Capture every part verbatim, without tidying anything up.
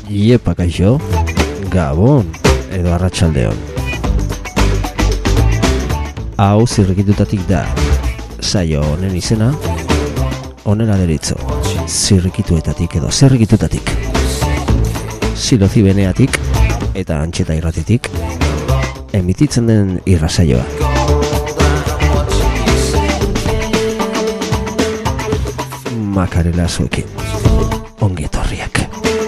Iepa kaixo, Gabon edo arratsaldeon. Hau zirrikitutatik da, saio honen izena, honela deritzo, zirrikituetatik edo zirrikitutatik, Silozi Beneatik eta Antxeta Irratitik, emititzen den irrasaioa. Makarela zuekin, ongi etorriak.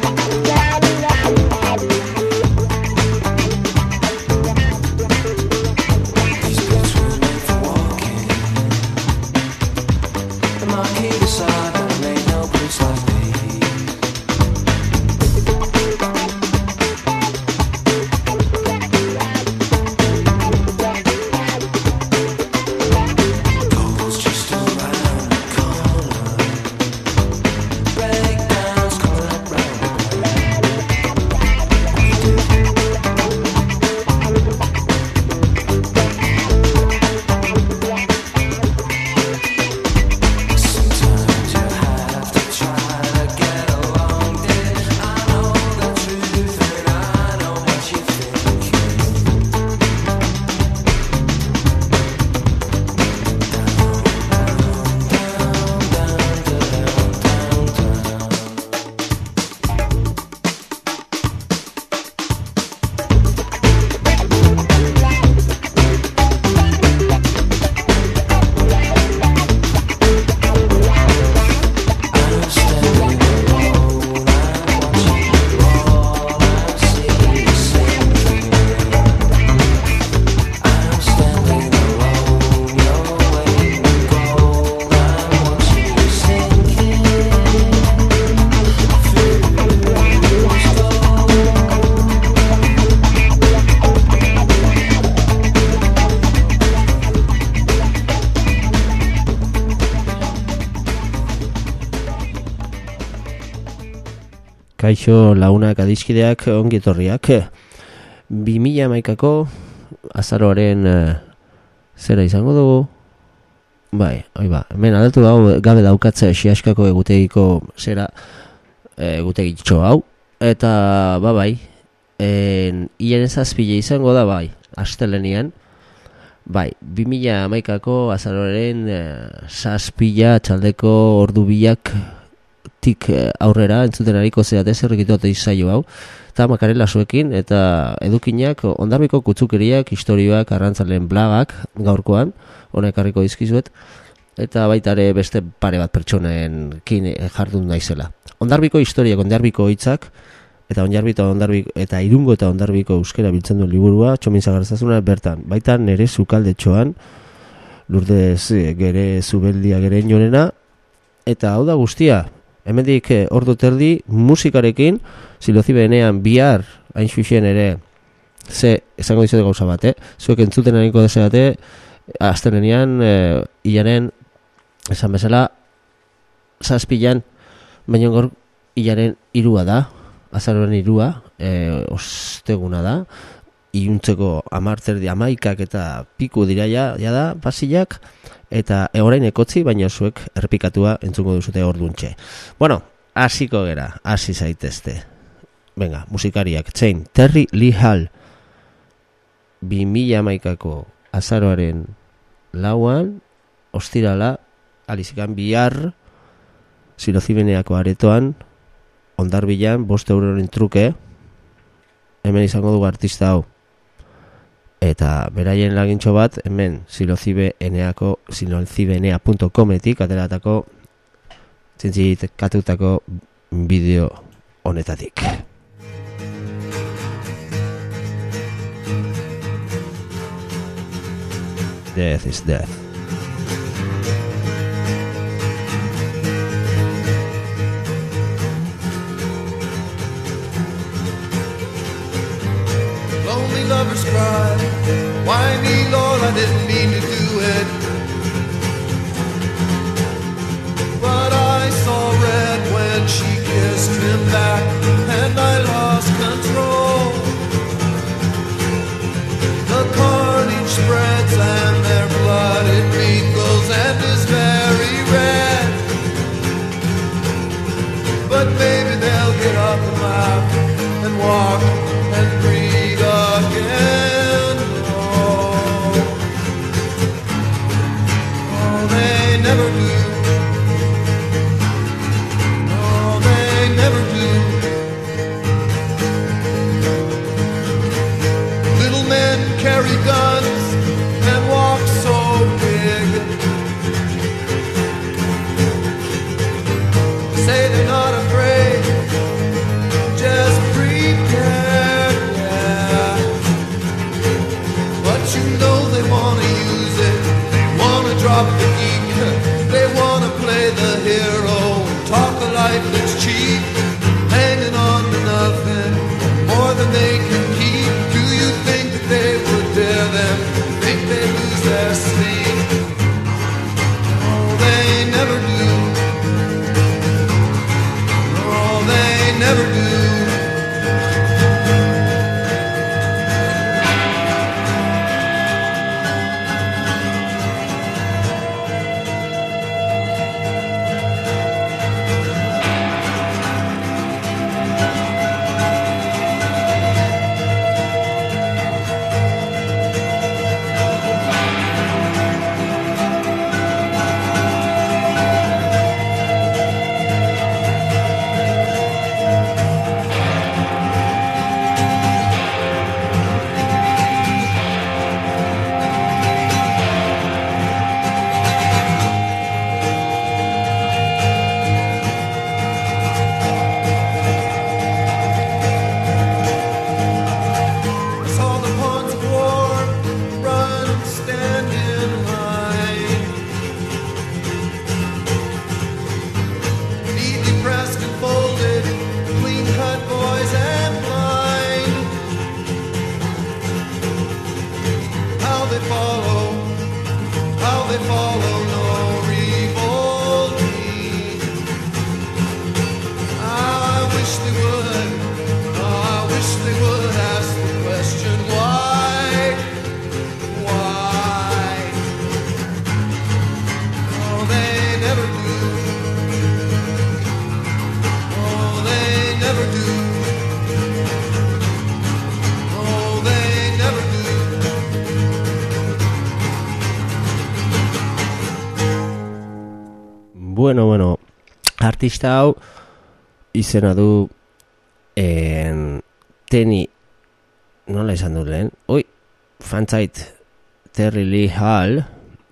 Kaixo launak adiskideak ongi etorriak. bi mila hamaikako azaroaren uh, zera izango dugu. Bai, oi ba, hemen aldatu hau gabe daukatze Xiaskako egutegiko zera egutegitxo hau. Eta ba bai, en hilaren zazpile izango da bai, astelenian. Bai, bi mila hamaikako azaroaren uh, zazpila txaldeko ordu bilak tik aurrera entzuten ariko zeate zerrikituat izaio hau, eta Makarela zuekin, eta edukinak, ondarbiko kutzukeriak, historioak, arrantzalen blagak, gaurkoan, honek harriko dizkizuet, eta baita ere beste pare bat pertsonen kin jardun naizela. Ondarbiko historiak, ondarbiko hitzak, eta ondarbito, ondarbiko, eta irungo eta ondarbiko euskera biltzen duen liburua, Txomin Zagarzazuna bertan, baita nere sukaldetxoan, Lurdez gere zubeldia gere inorena, eta hau da guztia, hemendik ordu terdi musikarekin, Silozi Benean bihar hain xuxen ere, ze esango dizuete gauza bat, eh? Zuek entzuten ariko deseate, aztenean, eh, hilaren, esan bezala, zazpilan, baina gaur hilaren irua da, azaroren irua, eh, osteguna da, iluntzeko hamar terdi hamaikak eta piku dira ja, ja da, pasilak, eta orain ekotzi, baina zuek errepikatua entzungo duzute orduntxe. Bueno, hasiko gera, hasi zaitezte. Venga, musikariak, txein, Terry Lee Hall, bi mila hamaikako azaroaren lauan, ostirala, alizikan bihar, Silozi Beneako aretoan, ondarbilan, bost euroren truke, hemen izango dugu artista hau. Eta beraien lagintxo bat, hemen silozibeneako, silozibenea punto cometik ateratako zintzit katutako bideo honetatik. Death is death. Lonely lovers cry, why me, Lord, I didn't mean to do it. But I saw red when she kissed him back, and I lost control. The carnage spreads and their blood it mingles and is very red. But maybe they'll get up and laugh artista hau izena du en, Teni, nola izan du lehen, oi, fantzait Terry Lee Hall,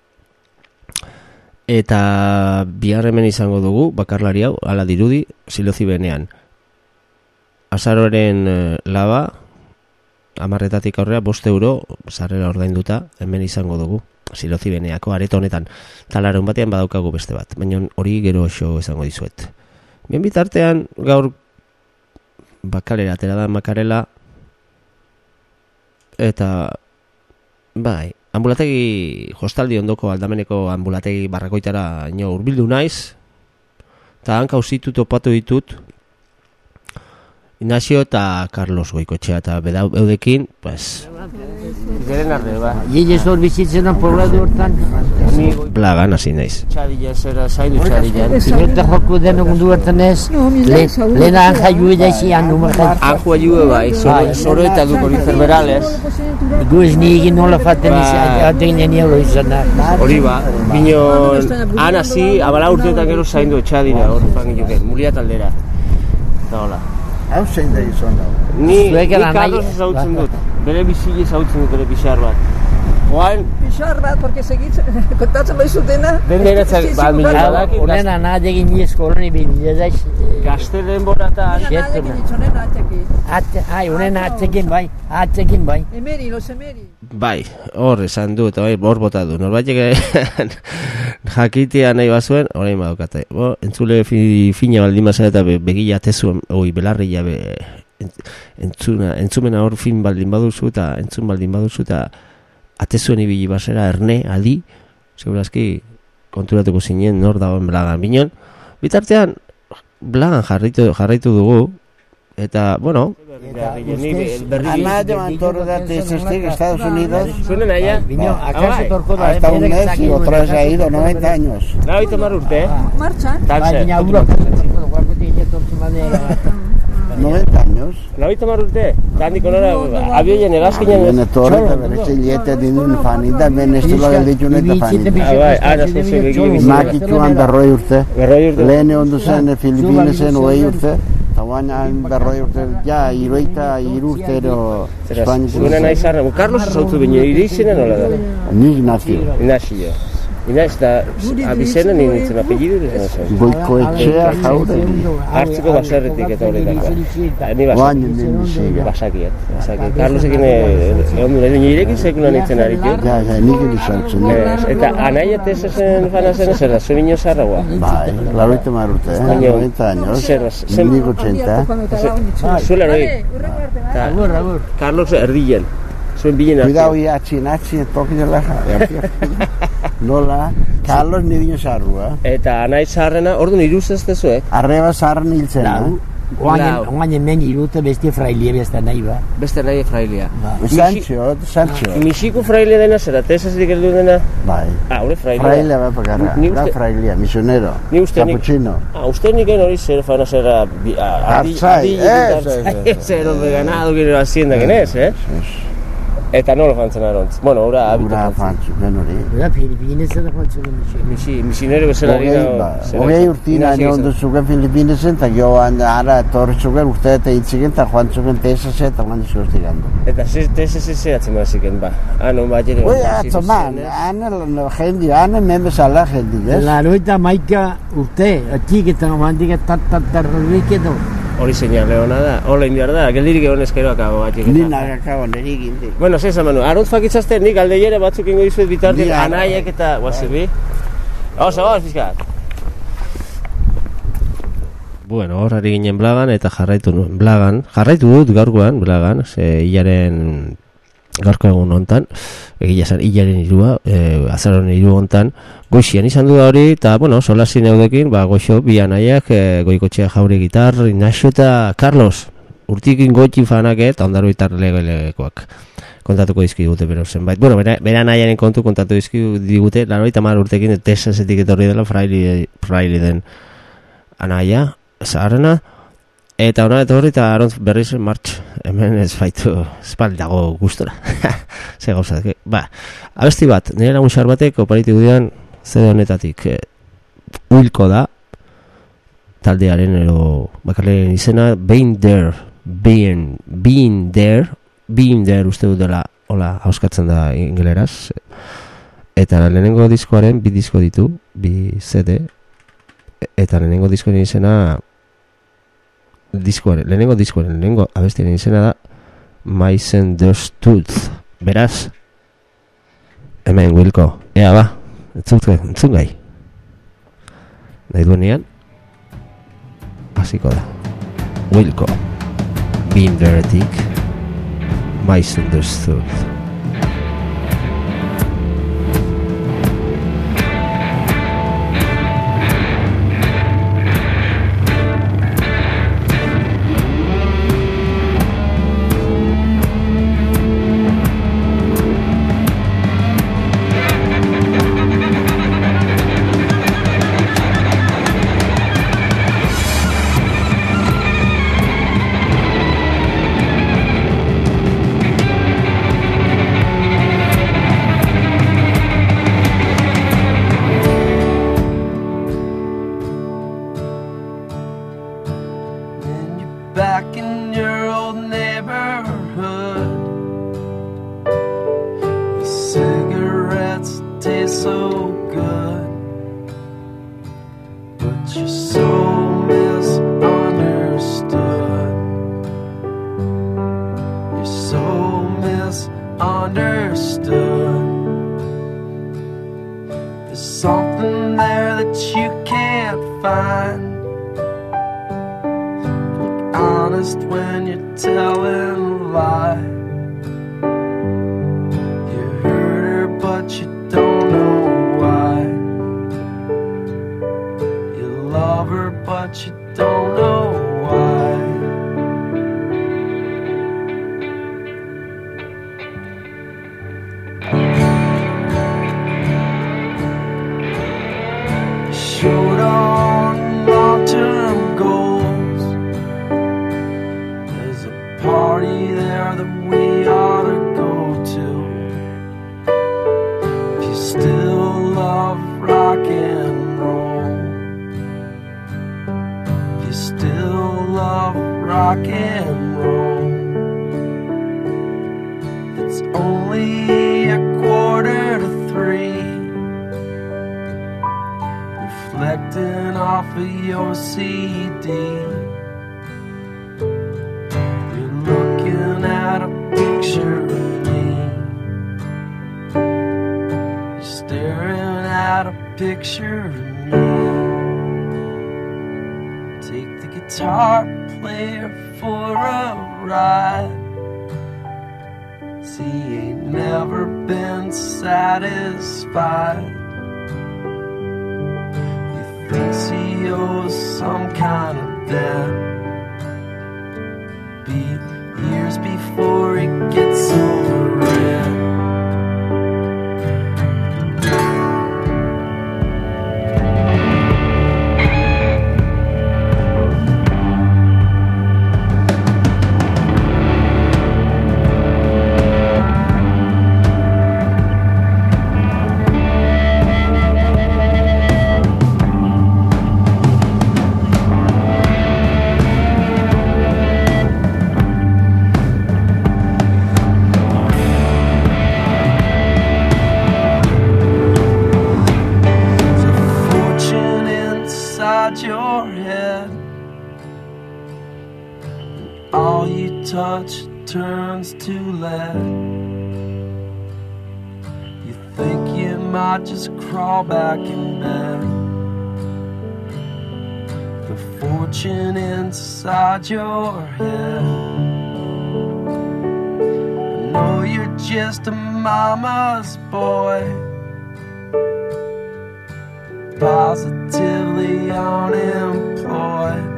eta bihar hemen izango dugu, bakarlari hau, ala dirudi, Silozi benean. Azaroren uh, laba, amarretatik aurrera, bost euro, sarrera ordainduta, hemen izango dugu, Silozi beneako areto honetan. Talaron batean badaukagu beste bat, baina hori gero oso izango dizuet. Bien bitartean, gaur bakalera, atera da makarela, eta bai, ambulategi hostaldi ondoko aldameneko ambulategi barrakoitara ino urbildu naiz, eta hanka usitu topatu ditut Ignacio eta Carlos Goikotxea, eta bedau eudekin, pues, geren arde, ba. Gile zor bizitzen pobladu hortan. Ni blagan hasi naiz. Txadila zera zaidu txadila. Eta joku den egundu hortan ez, lehena anja jue daizian numertan. Anjua jue bai, zoro eta dukori zerberales. Gu ez ni egin nola faten izan, ni euro izan da. Hori ba, binon, han hasi, abala urteetan gero zaindu txadila, hor fangin joken, mulia taldera. Eta hola. Hau zein da izan da? Ni, ni Carlos ezautzen dut, bere bizile ezautzen dut, bere pixar bat. Oain... Pixar bat, porque segitz, kontatzen bai zutena... Ben beretzak, ba, miliadak... Honen anat egin ni eskolan ibin, jazaiz... Gazte denboratan... Honen anat egin itxonen atxekin. Ai, honen atxekin bai, atxekin bai. Emeri, los emeri. Bai, hor esan dut, hor bota du. Norbaitek jakitea nahi bazuen, orain badokate. Bo, entzule fi, fina baldin bazan eta be, begila tezuen, oi, belarria be, entzuna, entzumena hor fin baldin baduzu eta entzun baldin baduzu eta atezuen ibili basera erne, adi, segurazki konturatuko zinen nor dagoen blagan binon. Bitartean, blagan jarraitu, jarraitu dugu, eta, bueno... Ana de Mantoro de Texastek, Estados Unidos. ¿Suenen allá? Vino, acá se torcó la... Hasta un mes y otra vez ha ido, noventa años. La hoy tomar urte, eh? Marchan. noventa años. La hoy tomar urte? Tandi konora, abioien egazkinan... Bene torre, bene txiliete dindun fanita, bene estilo gelditxun eta fanita. Ah, bai, ara zoze begiri. Makitxuan berroi urte. Berroi urte. Lehene ondu zen Filipinesen oei urte. Eta guain berroi urte, ja, iroita irurtero Espainiz. Zuguna nahi zarra, Carlos zautu bine, ire izena nola da? Ni Ignacio. Ignacio. Inaz, eta abizena nien nintzen apellidu izan zen. Goikoetxea jaure. Hartzeko baserretik eta horretako. Ni Guain nien nisiga. Basakiet. Basakiet. Carlosekin egon du nahi, irekin sekunan nintzen harik. Ja, ja, nik edizautzen. Eta anaia tesazen fana zen zer da, zuen ino zarra gua? Bai, lauroita marrute, eh? noventa años. Zer da, Nik ochenta. Zuela hori. Carlos erdien. Zuen bilen artean. Cuidado ya, atxin, atxin, toki dela Nola, Carlos ni bino zarrua. Eta anai zarrena, orduan iruz ez tezuek? Arreba zarren hiltzen, Oain hemen irute beste frailia beste nahi ba. Beste nahi frailia. Sancho, Sancho. Misiko frailia dena zera, tesazik eldu dena? Bai. Ah, hori frailia. Frailia bat bakarra, da frailia, misionero, cappuccino. Ah, uste niken hori zer fana zera... Artzai, ez, Zer hori ganado gero hacienda genez, eh? Eta nola fantzen arontz? Bueno, ura habita Ura fantzu, ben hori. Ura Filipinesen da fantzen Misi, misinero bezala dira... Ogei urtina ondo zuken Filipinesen, eta gio ara etorri zuken urte eta hitziken, eta joan zuken tesase eta joan dizuztik handu. Eta tesase zeratzen maziken, ba? Ano, ba, jere... Ui, atzo, man, ane jendi, ane men bezala jendi, ez? Laroita maika urte, atxik eta nomandik eta tatarrorik edo. Hori zeinan leona da, hola indiar da, geldirik egon ezkero akabo batik. Ni nahi akabo niri gindik. Bueno, zezan manu, aront fakitzazte, nik aldeiere batzuk ingo dizuet bitartik, anaiek eta guazibi. Oso, oso, fiskat. Bueno, hor ari ginen blagan eta jarraitu nuen blagan. Jarraitu dut gaurkoan blagan, ze hilaren gaurko egun hontan, egia zen hilaren irua, e, azaroren iru hontan, goixian izan du da hori, eta, bueno, solasin eudekin, ba, goixo, bi anaiak, e, Goikotxea Jauri gitar, Ignacio eta Carlos, urtikin goitxin fanak, eta ondaro gitar lege-legekoak. Kontatuko dizkigute bero zenbait. Bueno, bera, bera anaiaren kontu kontatu dizkigute, laro eta mar urtekin, tesasetik etorri dela, fraili, fraili den anaia, zaharrena, eta hona etorri eta aront berriz martx, hemen ez baitu espaldago gustora. Ze gauzat, ba, abesti bat, nire lagun xar batek oparitik gudean zede honetatik, e, uilko da, taldearen edo bakarlaren izena Being There, Being, Being There, Being There uste dut dela, hola, hauskatzen da ingeleraz. Eta lehenengo diskoaren bi disko ditu, bi C D, eta lehenengo diskoaren izena, diskoaren, lehenengo diskoaren, lehenengo abestiaren izena da Misunderstood. Beraz, hemen Wilco, ea ba, entzun gai. Nahi duenean, hasiko da. Wilco, Being There-etik, Misunderstood. Back in bed, the fortune inside your head. I know you're just a mama's boy, positively unemployed,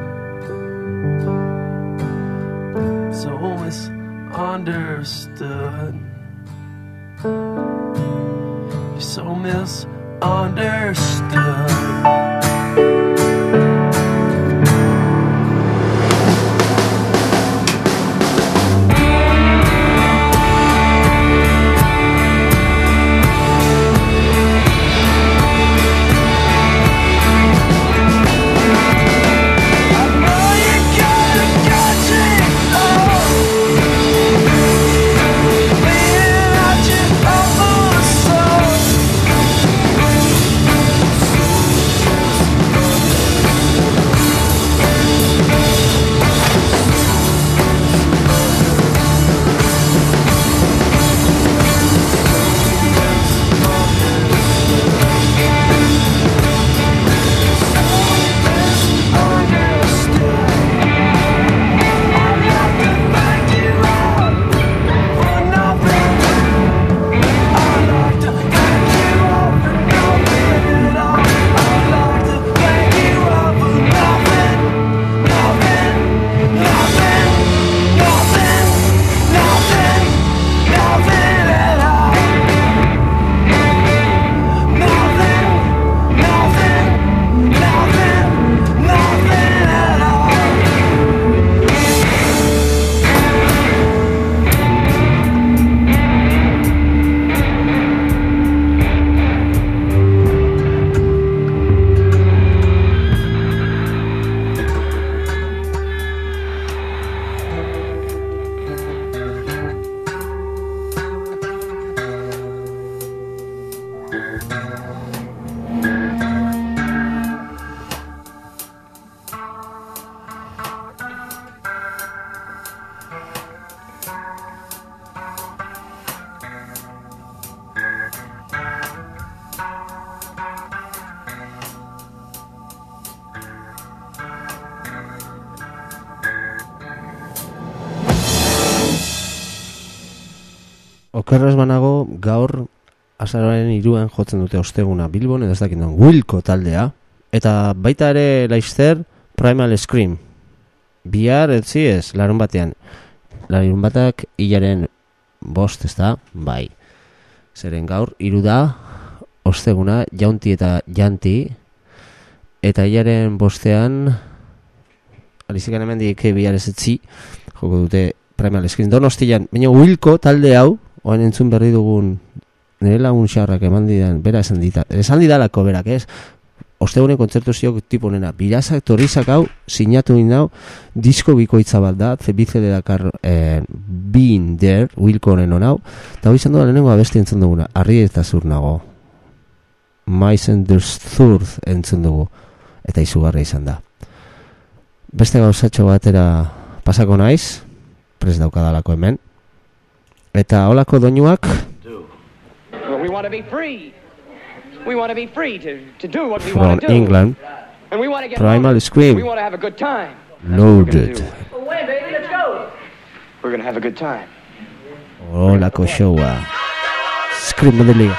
so misunderstood. You're so misunderstood. Understood. okerraz banago gaur azaroaren hiruan jotzen dute osteguna Bilbon, edo ez dakit non, Wilco taldea, eta baita ere Laster Primal Scream. Bihar etzi ez, larun batean. Larun batak hilaren bost, ez da? Bai. Zeren gaur, hiru da, osteguna, jaunti eta janti, eta hilaren bostean, alizikan hemen dik bihar ez etzi, joko dute Primal Scream. Donostian, baina Wilco talde hau, oan entzun berri dugun, nire lagun xarrak eman didan, bera esan dita, esan didalako berak, ez? Ostegunen kontzertu ziok tipo nena, birazak torrizak hau, sinatu indau, disko bikoitza bat da, zebize de Dakar, eh, Been There, Wilco honen honau, eta hori izan doa lehenengo abesti entzun duguna, Arri eta Zur nago, Maizen der Zurz entzun dugu, eta izugarra izan da. Beste gauzatxo batera pasako naiz, prest daukadalako hemen, eta holako doinuak, We want to be free. We want to be free to, to do what we from want to do. England, And we want to get Primal loaded. Scream. We want to have a good time. That's what we're gonna Loaded. do. Well, wait, baby, let's go. We're going to have a good time. Holako showa. Scream of the League.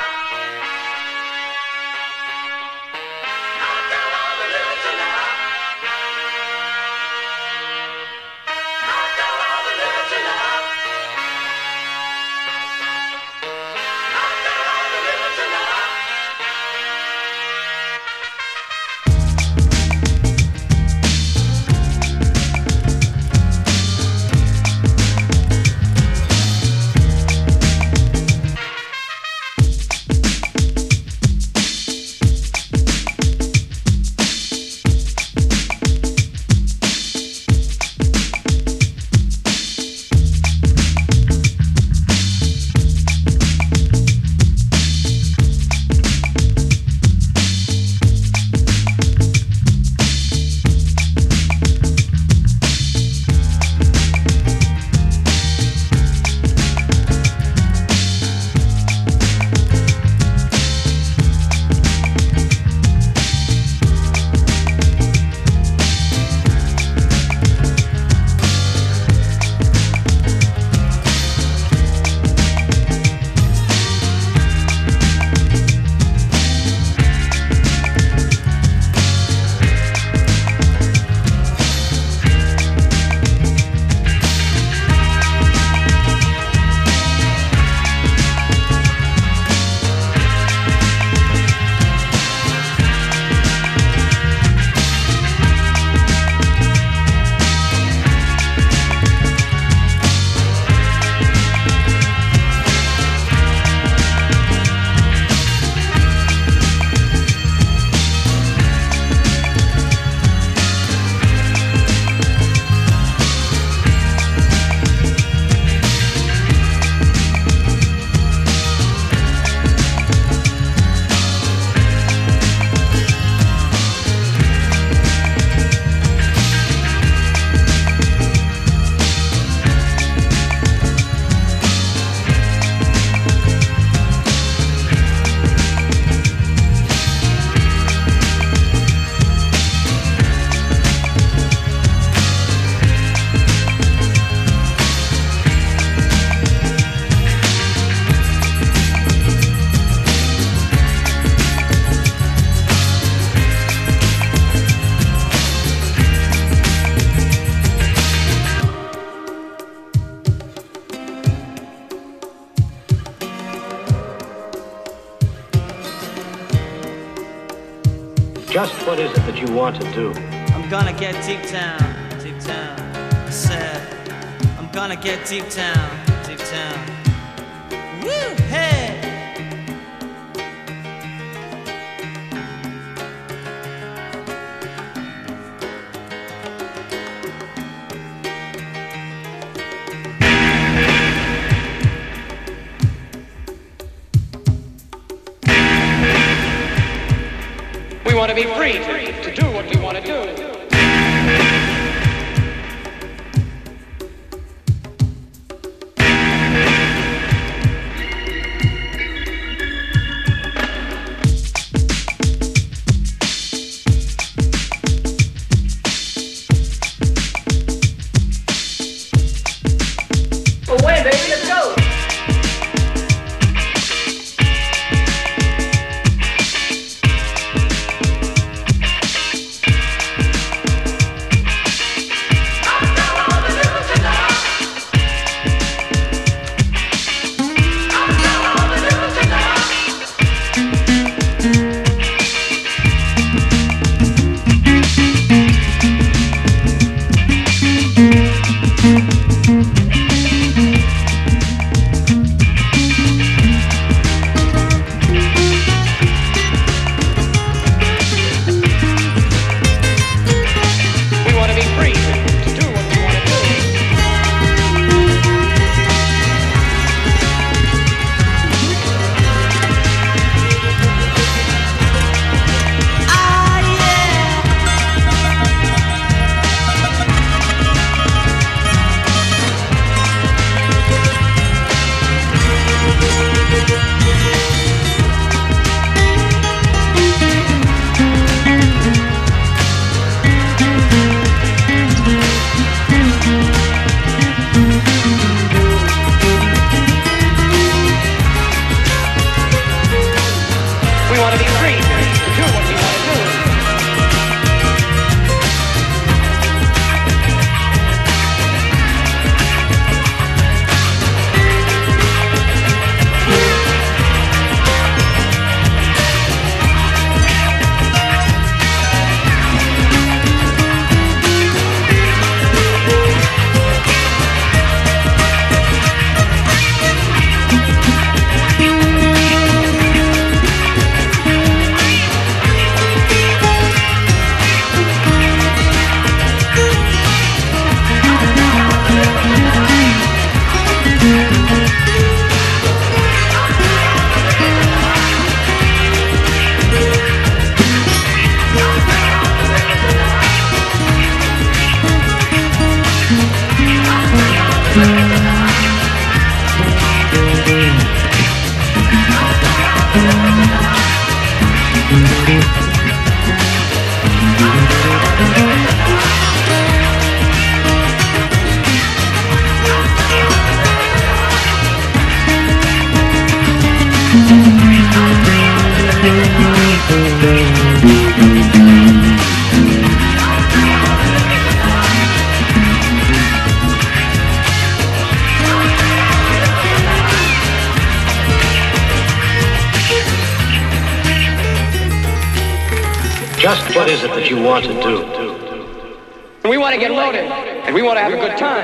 Just what is it that you want to do? I'm gonna get deep down, deep down. I said, I'm gonna get deep down, deep down. Woo, hey! We want to be free to, to do what we want to do. Away, baby, let's go. Just what is it that you want to do? We want to get loaded, and we want to have a good time.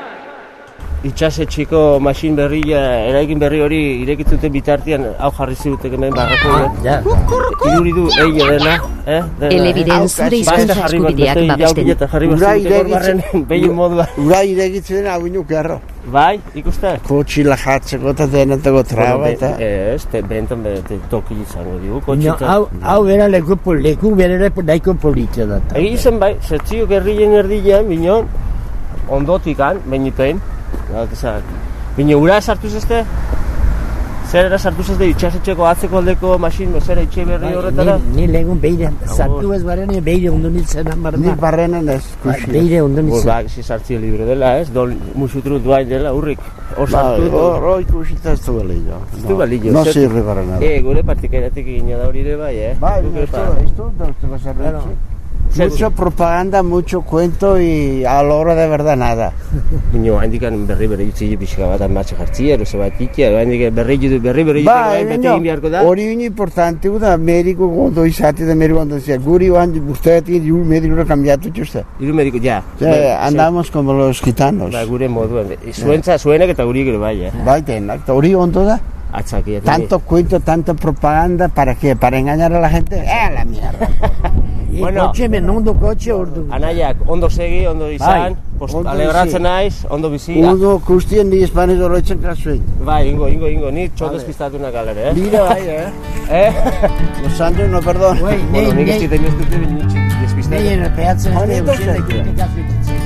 Itxasetxiko masin berria, eraikin berri hori irekitzuten bitartean hau jarri ziutek hemen barrako. Ja. Iduri du egia dela, eh? Elebiden zure hizkuntza eskubideak babesten. Ura irekitzen, behin modua. ura irekitzen hau inuk erro. Bai, ikuste? Kotxila jatzeko eta denetako traba eta... Ez, bentan toki izango digu, No, kotxita. hau, hau bera leku, pol- leku berere nahiko politia da. Egi zen bai, zertzio gerrien erdian, binon, ondotikan, behiniten. Bine, ura sartuz ezte? Zer era sartuz ezte itxasetxeko atzeko aldeko masin, zera itxe berri horretara? Ni, ni legun beire, sartu ez barren, beire ondo nintzen amarna. Ni barrenen ez, kuxi. Beire ondo Bos, nintzen. ba, si sartzio libre dela, ez? Don musutru duain dela, urrik. Hor sartu. Hor ikusita ez du balillo. Ez du balillo. No zer- sirve para nada. Eh, gure partikairatik egina da hori ere bai, eh? Bai, Guk ere esto, pa- esto, esto vas a ver. Claro. Mucho propaganda, mucho cuento y a la hora de verdad nada. Bino, handikan berri berri utzi pixka bat amatxe jartzia, ero zebat ikia, handik berri jutu, berri berri jutu, Bai, bete bino, egin beharko da. hori bino importante da medico gondo izate da medico gondo zia. Guri oan, usteak egin yu medico kambiatu txuste. Iru mediko, ja. Ja, andamos como los gitanos. Ba, gure moduan. Zuentza, zuenak eta guri ere bai, eh? Bai, tenak, hori ondo da. Atzaki. Tanto cuento, tanta propaganda, ¿para qué? ¿Para engañar a la gente? ¡Eh, la mierda! Bueno. Kotxe, men ondo kotxe ordu. Anaiak, ondo segi, ondo izan, Bai, post, ondo alegratzen bizi. naiz, ondo bizi. Uno guztien ni espanez oroitzen kasuei. Bai, ingo, ingo, ingo, ni txot Vale. despistatu nakalere, eh? Mira, bai, eh? Eh? Los Andres, no, perdón. Bai, Bueno, nei, nik ez nei, diten ez dute nitxik despistatu. nei, errepeatzen ez Honetan da, zer? kritikatu ititzen.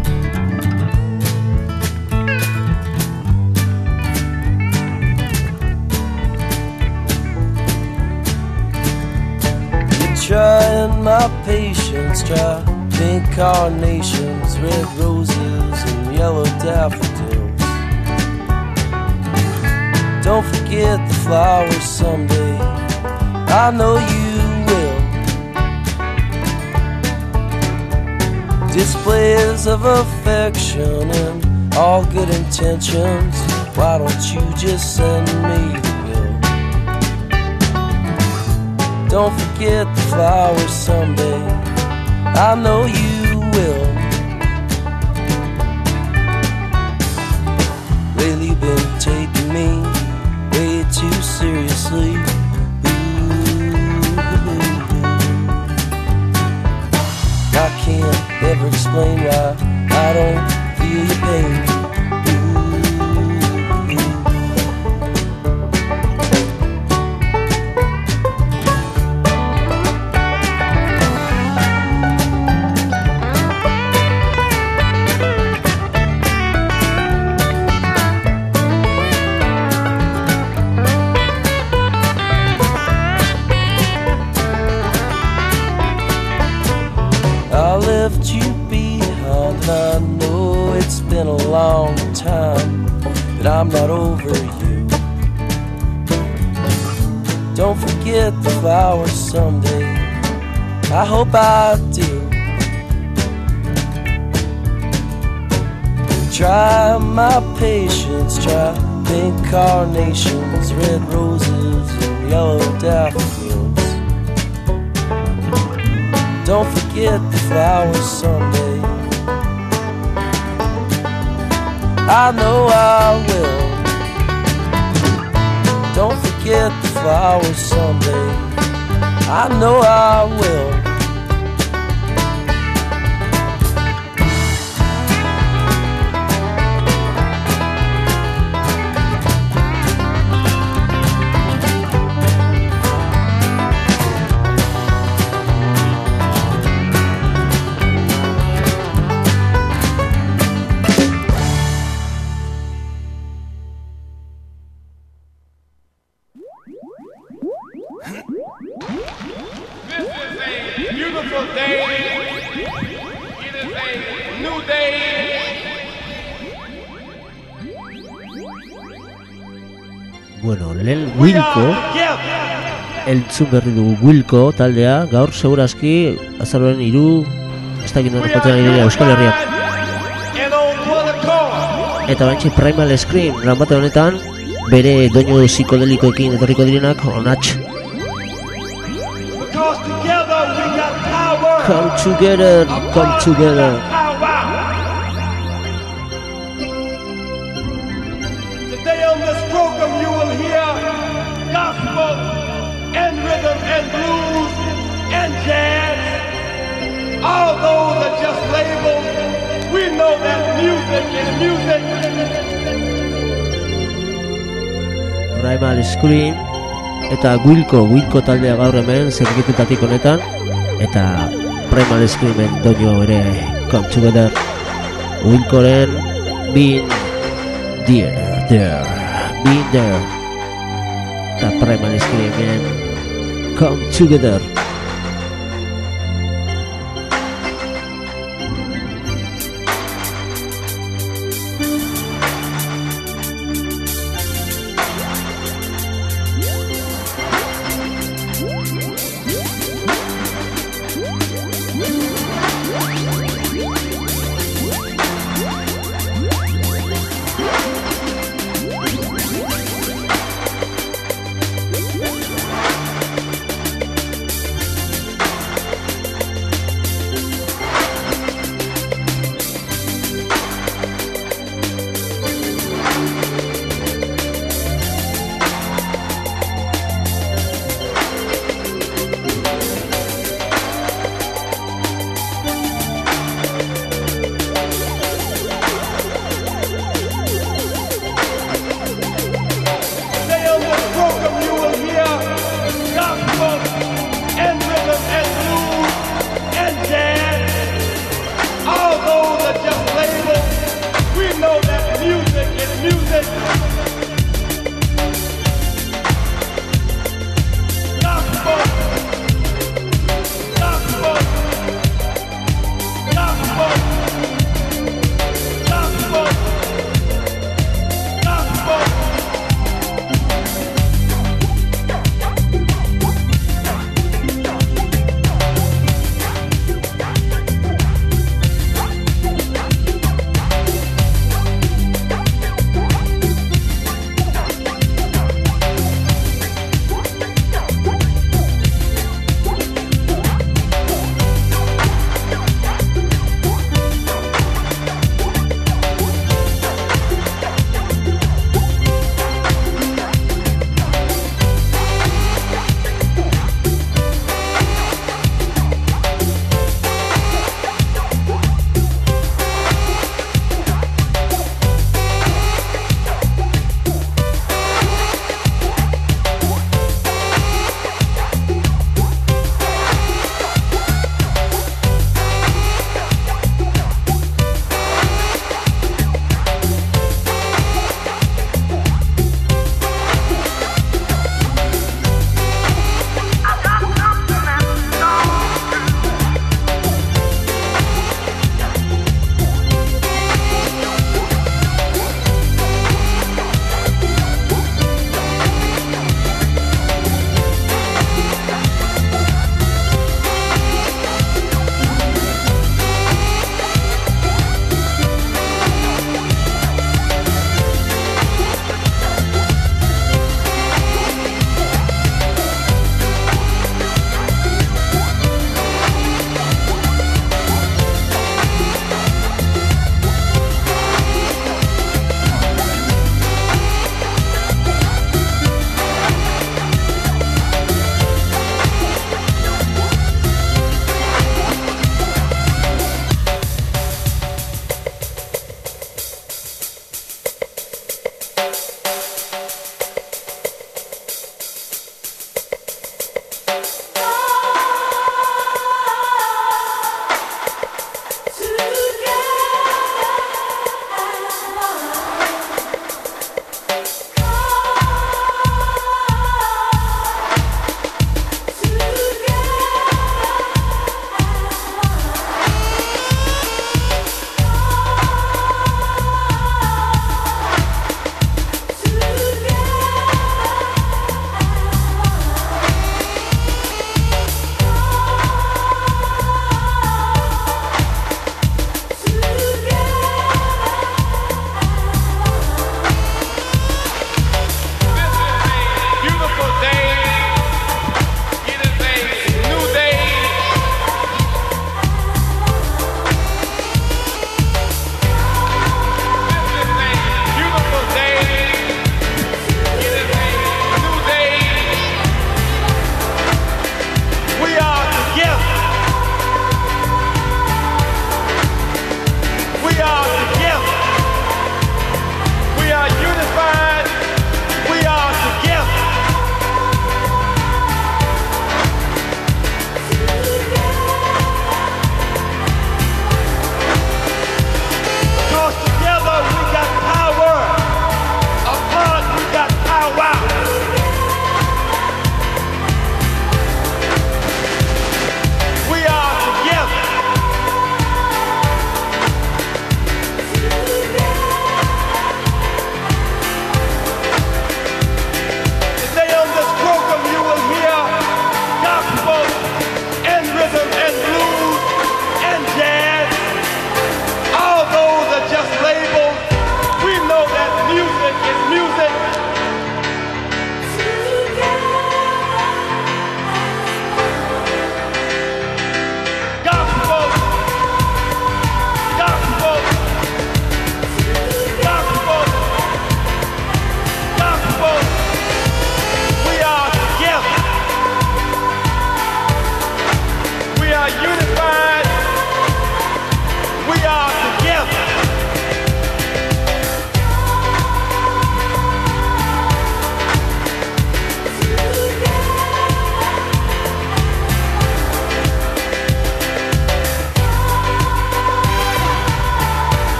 Trying my patience, try pink carnations, red roses, and yellow daffodils. Don't forget the flowers someday, I know you will. Displays of affection and all good intentions, why don't you just send me the bill? Don't forget the flowers someday, I know you will. Lately been taking me way too seriously. Ooh, I can't ever explain why I don't feel your pain. I left you behind, and I know it's been a long time, but I'm not over you. Don't forget the flowers someday, I hope I do. Try my patience, try pink carnations, red roses, and yellow daffodils. Don't forget the flowers someday, I know I will. Don't forget the flowers someday, I know I will. Bueno, Lel Wilco, entzun berri dugu Wilco taldea, gaur segurazki azaroaren hiru, ez da ginen jotzen ari Euskal Herriak. Eta baintxe Primal Scream, lan bate honetan, bere doinu psikodelikoekin etorriko direnak, onatx. Come together, come together. Today on this program you will hear gospel and rhythm and blues and jazz. All those are just labels. We know that music is music. Primal Scream eta Wilco, Wilco taldea gaur hemen zergitutatik honetan, eta Primal Screamen doinu ere Come Together. Wilcoren Been There, There, Been There, eta Primal Screamen Come Together.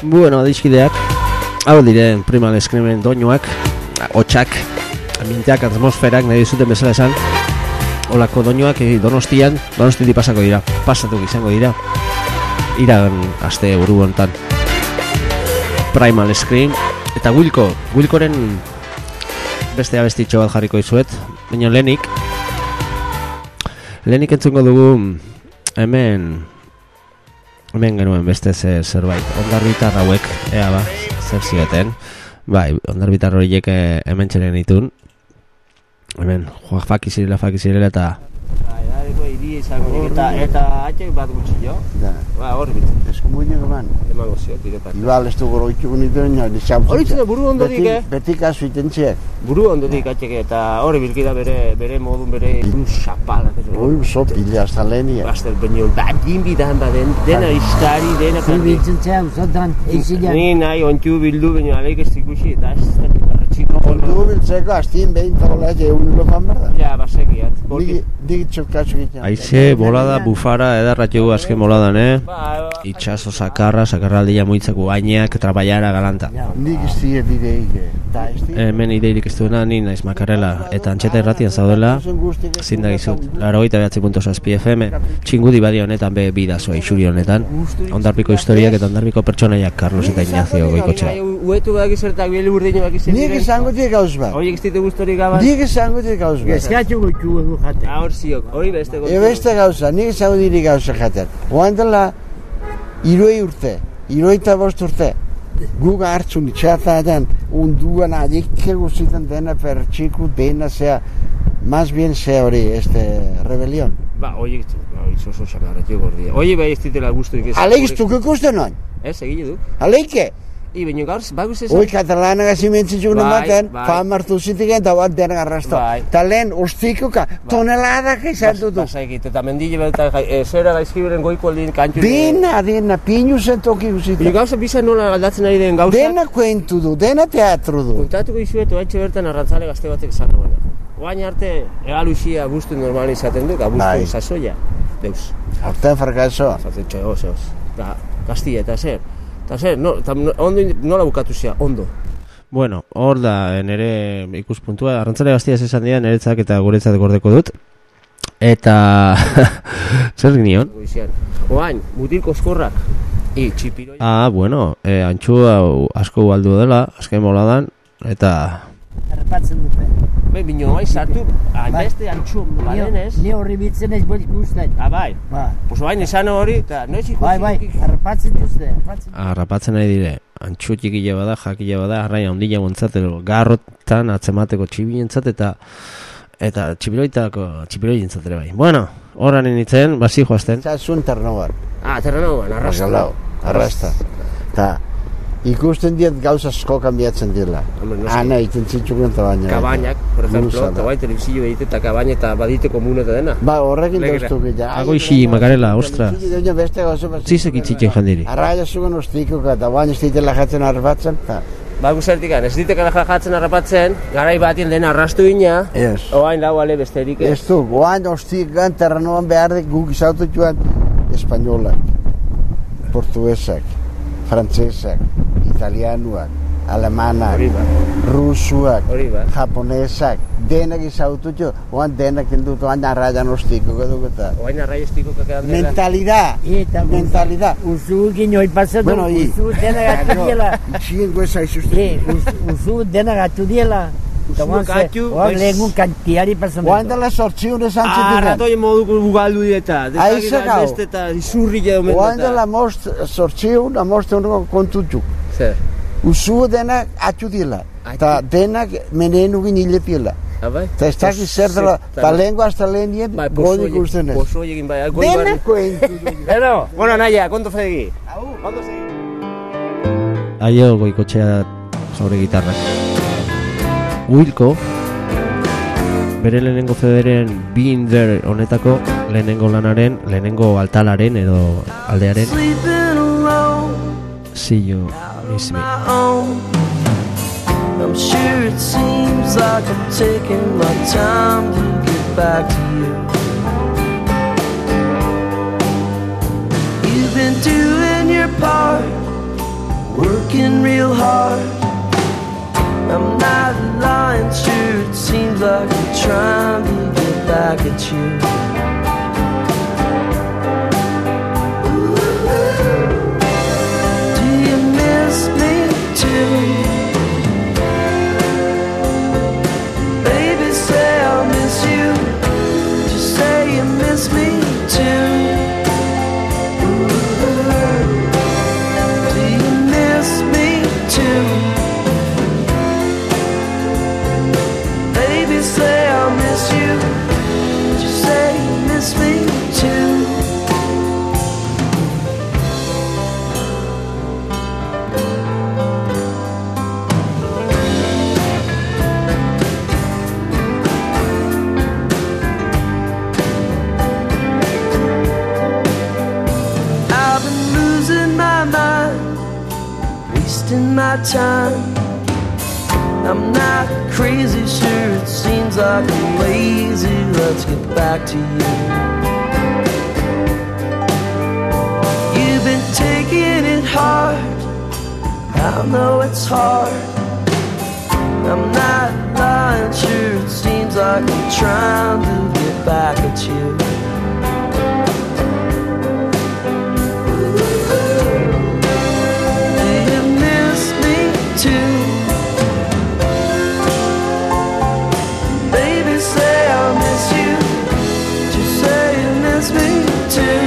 Bueno, adiskideak, hau diren Primal Screamen doinuak, hotxak, minteak, atmosferak, nahi dizuten bezala esan. Olako doinuak e, Donostian, Donosti pasako dira, pasatu izango dira. Iragan aste buru hontan. Primal Scream eta Wilco, Wilcoren beste abestitxo bat jarriko izuet, baina lehenik lehenik entzungo dugu hemen hemen genuen beste zer, zerbait, ondarbitar hauek, ea ba, zer zigeten, bai, ondarbitar horiek hemen txeren itun, hemen, joak fakizirela, fakizirela eta Edadeko hiri izango eta, eta atxek bat gutxi jo, ba, hor bitzen. Esko muñek eman. Emango zio, diretak. Igual ez du goro itxuko nituen, horitzen da buru ondodik, eh? Beti kasu iten txek. Buru ondodik atxek eta hori bilkida bere, bere modun, bere xapala. Ui, so pila hasta lehenia. Baster baino, bat ginbidan baden, dena istari, dena karri. Biltzen txea, usotan, eizilean. Ni nahi, ontsu bildu, baino aleik ez ikusi, eta ez da. Ondu biltzeko, hastin behin tagola egun hilo fan berda. Ja, basekiat. Digit txokatxo egiten. Aize, bolada, bufara, edarratxegu azken boladan, eh? Itxaso, sakarra, sakarra aldia muitzako gaineak, trabaiara galanta. Nik ez dira dideik. Hemen ideirik ez duena, ni naiz makarela. Eta antxeta irratian zaudela, zindagizut. Laro gaita behatzi punto zazpi F M, txingudi badi honetan be bidazoa isuri honetan. Ondarpiko historiak eta ondarpiko pertsonaiak, Carlos eta Ignacio goikotxea. Uetu baki zertak, bieli burdino baki zertak. Nik esango dik gauz bat. Oiek ez ditu guztorik gaban. Nik esango dik gauz bat. Eskatxu gutxu egu jaten. Hor ziok, hori beste gauza. E beste gauza, nik esango dirik gauza jaten. Oandela, iroi urte, iroi eta bost urte. Guga hartzun itxataten, unduan adikke guztietan dena pertsiku, dena zea, más bien zea hori, este, rebelión. Ba, oiek, oiek oso sakarratio gordia. Oiek bai ez ditela guztorik ez. Aleik ez duk ikusten noin? Ez, egile duk. Aleike? I, baina gaur, baguz esan? Oi, katalana gazi mentzitxuk nematen, fam hartu zitiken, eta bat dena garrasto. Ta lehen, ustikuka, toneladak izan dutu. Basaikit, eta mendile belta, zera gaizkiberen goiko aldin kantxu. Dena, dena, pinu zen toki guzitzen. Baina gauza bizan nola aldatzen ari den gauza. Dena kuentu du, dena teatro du. Kontatuko izuetu, haitxe bertan arrantzale gazte batek esan nuena. Oain arte, egaluxia bustu normal izaten duk, bustu sasoia. Deus. Horten frakazoa. Zaten txo, oso, oso. Gaztia, eta zer. Eta zer, no, ondo nola bukatu zea, ondo. Bueno, hor da nere ikuspuntua, arrantzale gaztiaz esan dira niretzak eta guretzat gordeko dut. Eta zer ginion? Oain, mutil koskorrak, i txipiroi. Ah, bueno, eh, antxu asko baldu dela, azken moladan, eta errepatzen dute. Bai, bino bai sartu, hainbeste antxu badenez. Ni horri bitzen ez bolik usten. Ah, bai. Pues bain izan hori, eta noiz ikusi. Bai, bai, harrapatzen duzte. Harrapatzen nahi dire, antxu txikile bada, jakile bada, arraia ondila montzat, garrotan atzemateko txibientzat, eta eta txipiroitako txipiroientzat ere bai. Bueno, horan initzen, basi joazten. Zazun ternobar. Ah, ternobar, arrasta. Arrasta. Ta ikusten diet gauza asko kanbiatzen dira. Ana egiten zitzuken eta baina. Kabainak, por ejemplo, eta bai telebizio egite eta kabaina eta badite komune eta dena. Ba, horrekin dauztu gila. Hago isi, makarela, ostra. Zizek itzitzen jandiri. Arraia zugen ustikuka eta baina ez ditela jatzen arrapatzen. Ba, guzertikan, ez ditela jatzen arrapatzen, garai batien dena arrastu ina. Ez. Oain lau ale besterik ez. Ez du, oain ostikan terrenoan behar dik guk izautu joan espainolak, portuguesak, frantzesak, italianuak, alemanak, rusuak, japonesak, denak izautu jo, oan denak kendutu, oan arraian ostiko gedugu eta. Oain arraia ostiko kekedan dela. Mentalidad, mentalidad. Usu ginoi pasatu, usu denak atu diela. Itxien guesa izuzten. Usu denak atu diela. Oan lehengun kantiari pasan. Oan dela sortziun esan txetigen. Ah, ratoi modu gugaldu dieta. Aize gau. Eta izurri jau mendeta. Oan dela most sortziun, amoste honuko kontutuk. Zer? Usu denak atxu dila. Eta denak menenugin hilepiela. Abai? Eta ez dakiz zer dela, eta lehenko hasta lehen dien, godik usten ez. Poso egin bai. Denak kuentu. Ero, bueno, naia, konto fegi. Konto segi. Aio goikotxea jaure gitarrak. Wilco, bere lehenengo zederen Been There honetako lehenengo lanaren, lehenengo altalaren edo aldearen See You Miss Me. I'm sure it seems like I'm taking my time to get back to you. You've been doing your part, working real hard. I'm not lying, sure it seems like I'm trying to get back at you. Do you miss me too? Baby, say I'll miss you. Just say you miss me too. Say I'll miss you. Just say you miss me too. I've been losing my mind, wasting my time. I'm not crazy, sure it seems like I'm lazy. Let's get back to you. You've been taking it hard, I know it's hard. I'm not lying, sure it seems like I'm trying to get back at you. Do you miss me too? Say I'll miss you. Just say you miss me too.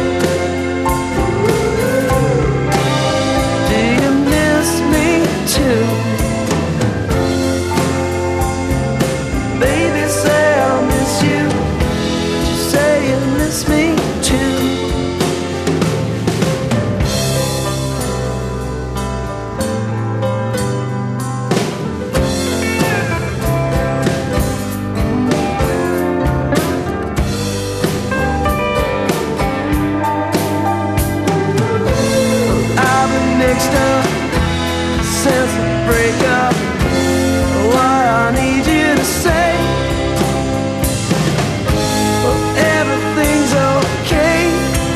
Do you miss me too? Baby, say I'll miss you. Just say you miss me too. Mixed up since the breakup. What I need you to say, well, everything's okay.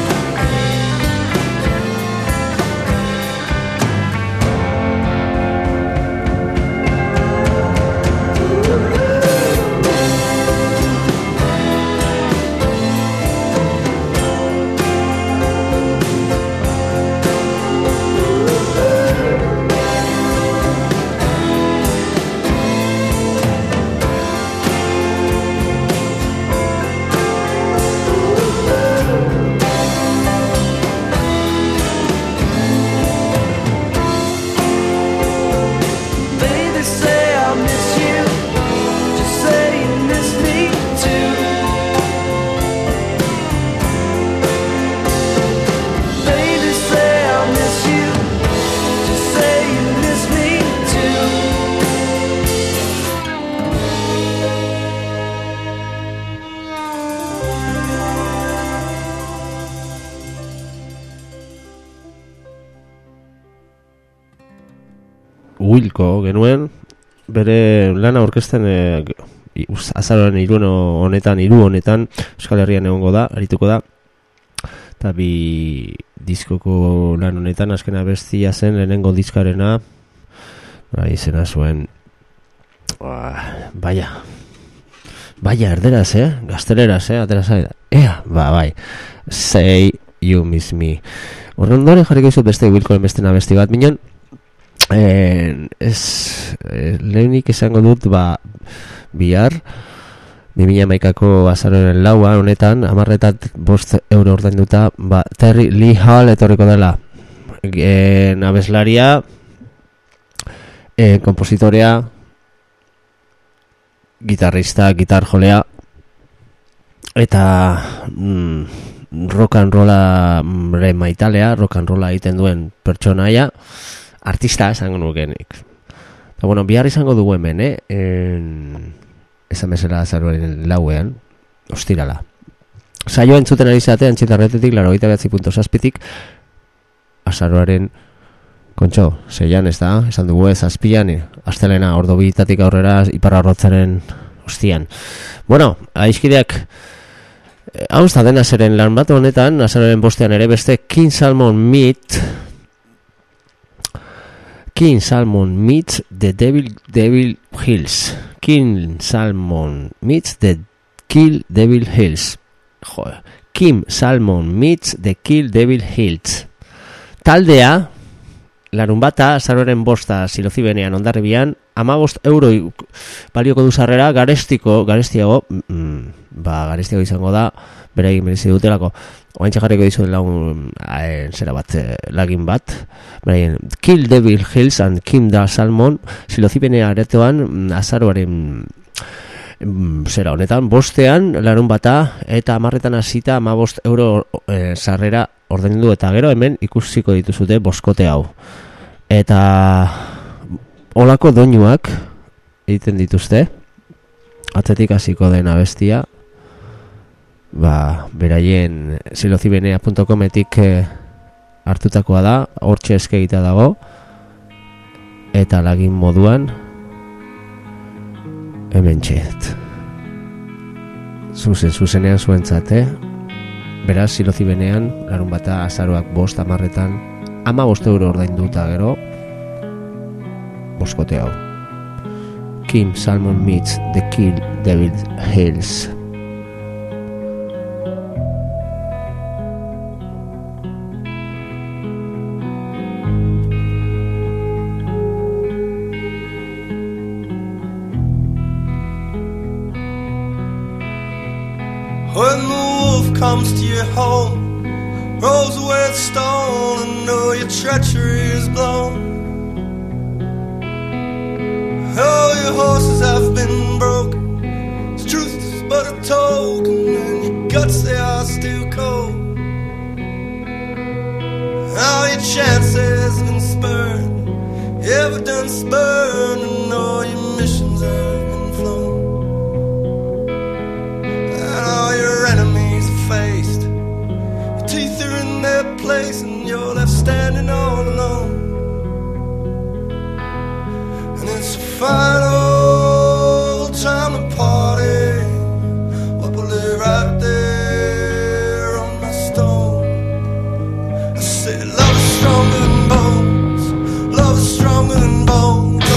Wilco genuen, bere lana orkesten e, azaroan iruen honetan, hiru honetan Euskal Herrian egongo da, arituko da. Eta bi diskoko lan honetan azken abestia zen lehenengo diskarena, bai, izena zuen, baia, baia erderaz, eh? Gazteleraz, eh? Atera zaida, ea, ba, bai, Say You Miss Me. Horren dore jarriko izut beste Wilcoren beste abesti bat, minon, eh, ez, eh, lehenik esango dut, ba, bihar, bi mila hamaikako azaroaren laua honetan, amarretat bost euro ordainduta, ba, Terry Lee Hall etorriko dela. E, abeslaria, e, kompositorea, gitarrista, gitarjolea, eta mm, rock and rolla maitalea, rock and rolla egiten duen pertsonaia, artista esango nukenik. Eta bueno, bihar izango dugu hemen, eh? En... esan bezala azaroaren lauean, ostirala. Saioa entzuten ari zatean txitarretetik, laro gaita behatzi punto zazpitik, azaroaren, kontxo, zeian ez da, esan dugu ez, azpian, astelena, ordo bitatik aurrera, iparra rotzaren ostian. Bueno, aizkideak, hau ez da dena zeren lan bat honetan, azaroaren bostean ere beste King Salmon Meat, King Salmon meets the Devil Devil Hills. King Salmon meets the Kill Devil Hills. Joder. Kim Salmon meets the Kill Devil Hills. Taldea, larun bata, azaroaren bosta Silozibenean Hondarribian, hamabost euro balioko du sarrera, garestiko, garestiago, mm, ba, garestiago izango da, beraik merezi dutelako. Oaintxe jarriko dizu lagun eh, zera bat, eh, lagin bat, beraien, Kill Devil Hills and Kim da Salmon, Silozibenea aretoan, azaroaren zera honetan, bostean, larun bata, eta amarretan hasita hamabost euro e, sarrera ordaindu, eta gero hemen ikusiko dituzute boskote hau. Eta olako doinuak egiten dituzte, atzetik hasiko den abestia, ba, beraien silozibenea punto cometik e, hartutakoa da, hortxe eskegita dago, eta lagin moduan, hemen txet zuzen, zuzenean zuentzat, eh? Beraz, Silozibenean, larun bata azaroak bost amarretan, ama bost euro ordainduta gero, boskote hau. Kim Salmon meets the Kill Devil Hills. When the wolf comes to your home, rolls away the stone, and know your treachery is blown. All your horses have been broken, the truth is but a token, and your guts they are still cold. All your chances have been spurned, evidence burned, and all your missions have been flown. All your enemies are faced, your teeth are in their place, and you're left standing all alone. And it's a final time to party, what will it right there on my stone? I say love is stronger than bones, love is stronger than bones.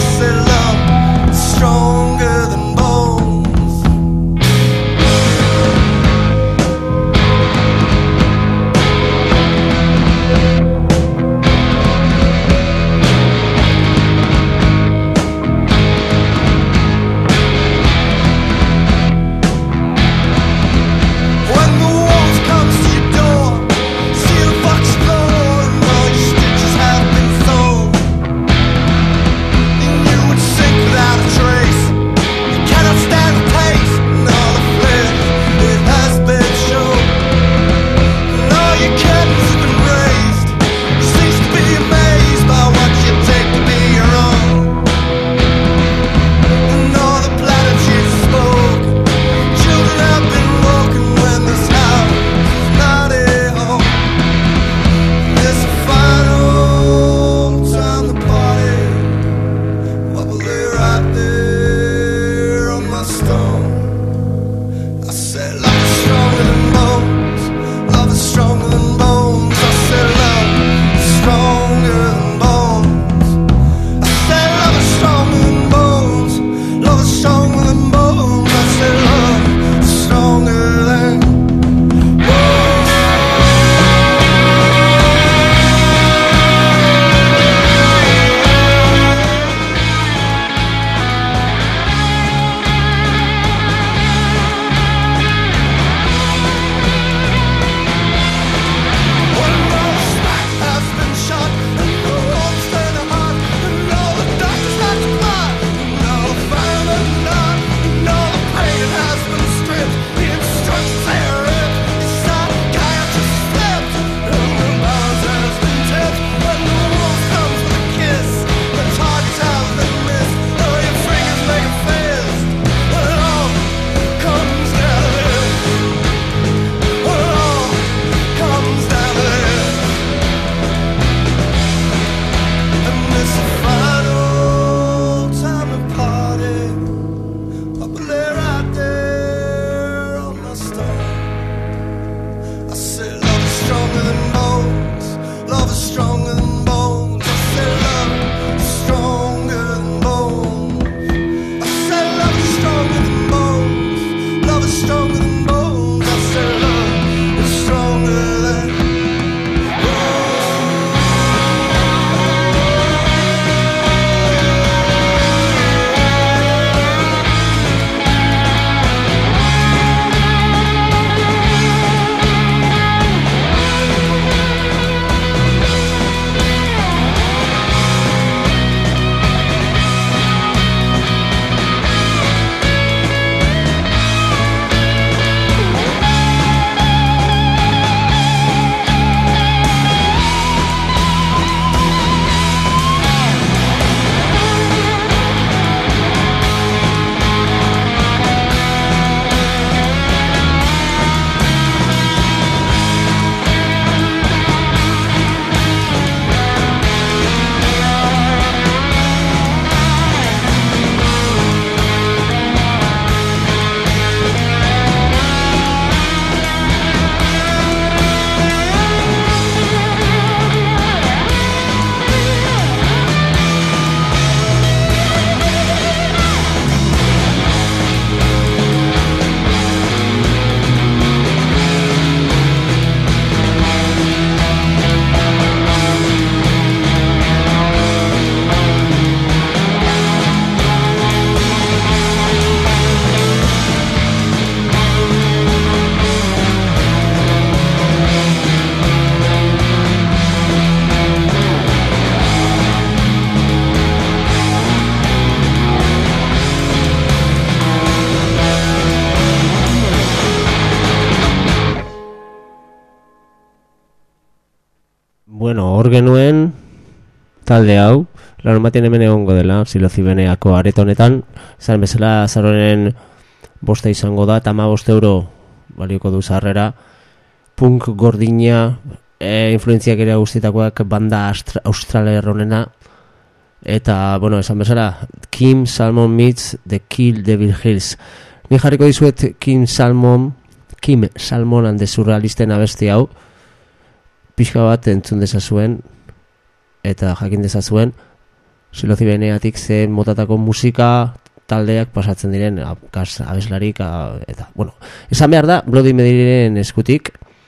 hor genuen talde hau, larun batean hemen egongo dela, Silozibeneako areto honetan, zan bezala azaroren bosta izango da, eta ama bost euro balioko du sarrera, punk gordina, e, influentziak ere guztietakoak banda australer honena, eta, bueno, esan bezala, Kim Salmon meets The Kill Devil Hills. Ni jarriko dizuet Kim Salmon, Kim Salmon and the Surrealisten abesti hau, pixka bat entzun dezazuen, eta jakin dezazuen, Silozibeneatik zen motatako musika taldeak pasatzen diren, kas, abeslarik, a, eta, bueno, esan behar da, Bloody Maryren eskutik,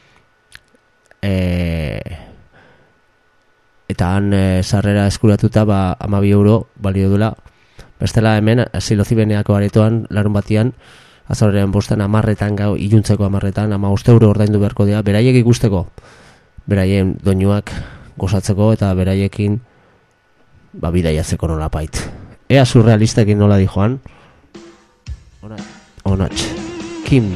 e, eta han e, sarrera eskuratuta, ba, amabi euro balio dula, bestela hemen, Silozibeneako aretoan, larun batian, azarorean bostan amarretan gau, iluntzeko amarretan, ama bost euro ordaindu beharko dira, beraiek ikusteko, beraien doinuak gozatzeko, eta beraiekin, ba, bidaiatzeko nola pait. Ea surrealistekin nola di joan. Onatx. Kim.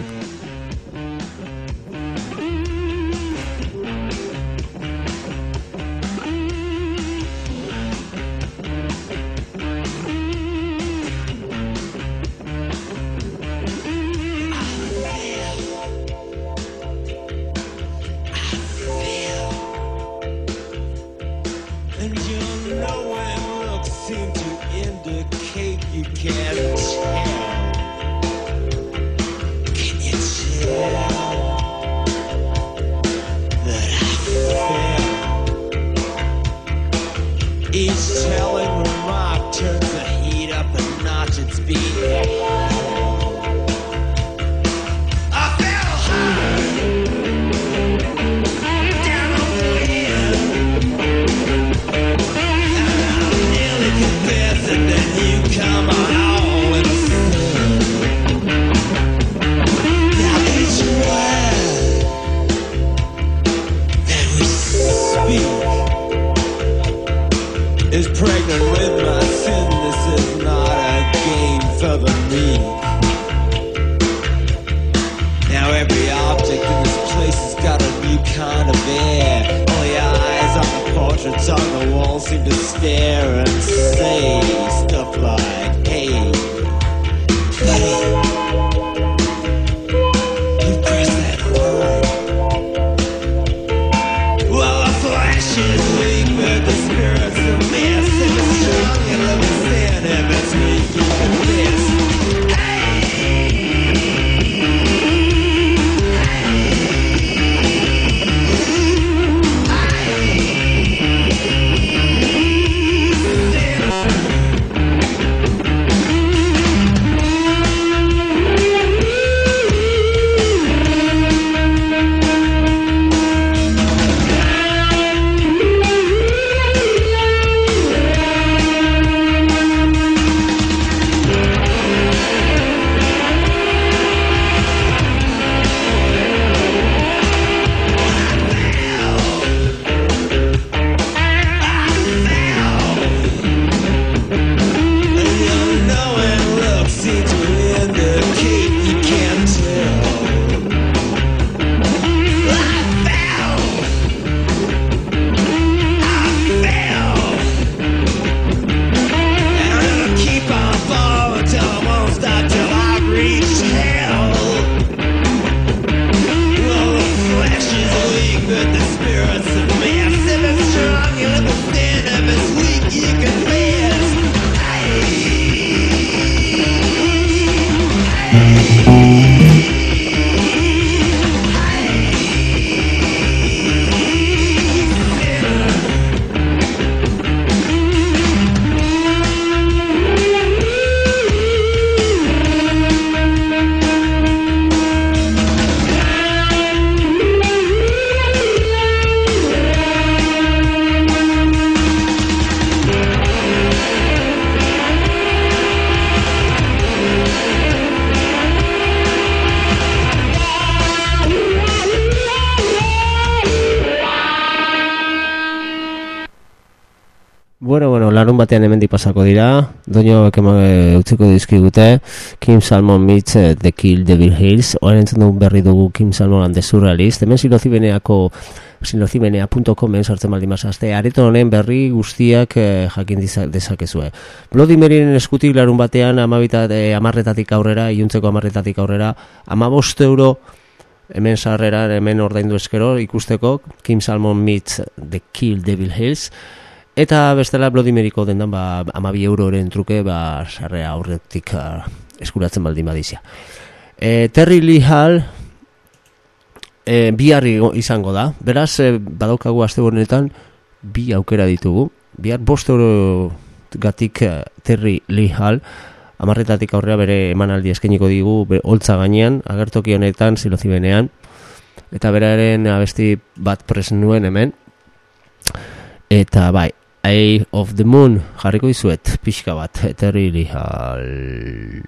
Bueno, bueno, larun batean hemendik pasako dira, doinoak utziko dizkigute, Kim Salmon meets uh, The Kill Devil Hills, oaren entzun dugun berri dugu Kim Salmon and the Surrealist, hemen silozibeneako, silozibenea punto comen sartzen baldin mazazte, areto honen berri guztiak eh, jakin dezakezue. Bloody Maryren eskutik larun batean amabita, eh, amarretatik aurrera, iluntzeko amarretatik aurrera, amabost euro, hemen sarrera, hemen ordaindu eskero ikusteko, Kim Salmon meets The Kill Devil Hills, eta bestela Bloody Maryko dendan ba, amabi euroren truke ba, sarrea aurretik uh, eskuratzen baldin badizia. E, Terry Lee Hall e, biharri izango da, beraz e, badaukagu aste honetan bi aukera ditugu, bihar bost euro gatik uh, Terry Lee Hall amarretatik aurrera bere emanaldi eskainiko digu holtza gainean, agertoki honetan silozibenean, eta beraren abesti bat presen nuen hemen, eta bai, Eye of the Moon jarriko dizuet pixka bat, Terry Lee Hall.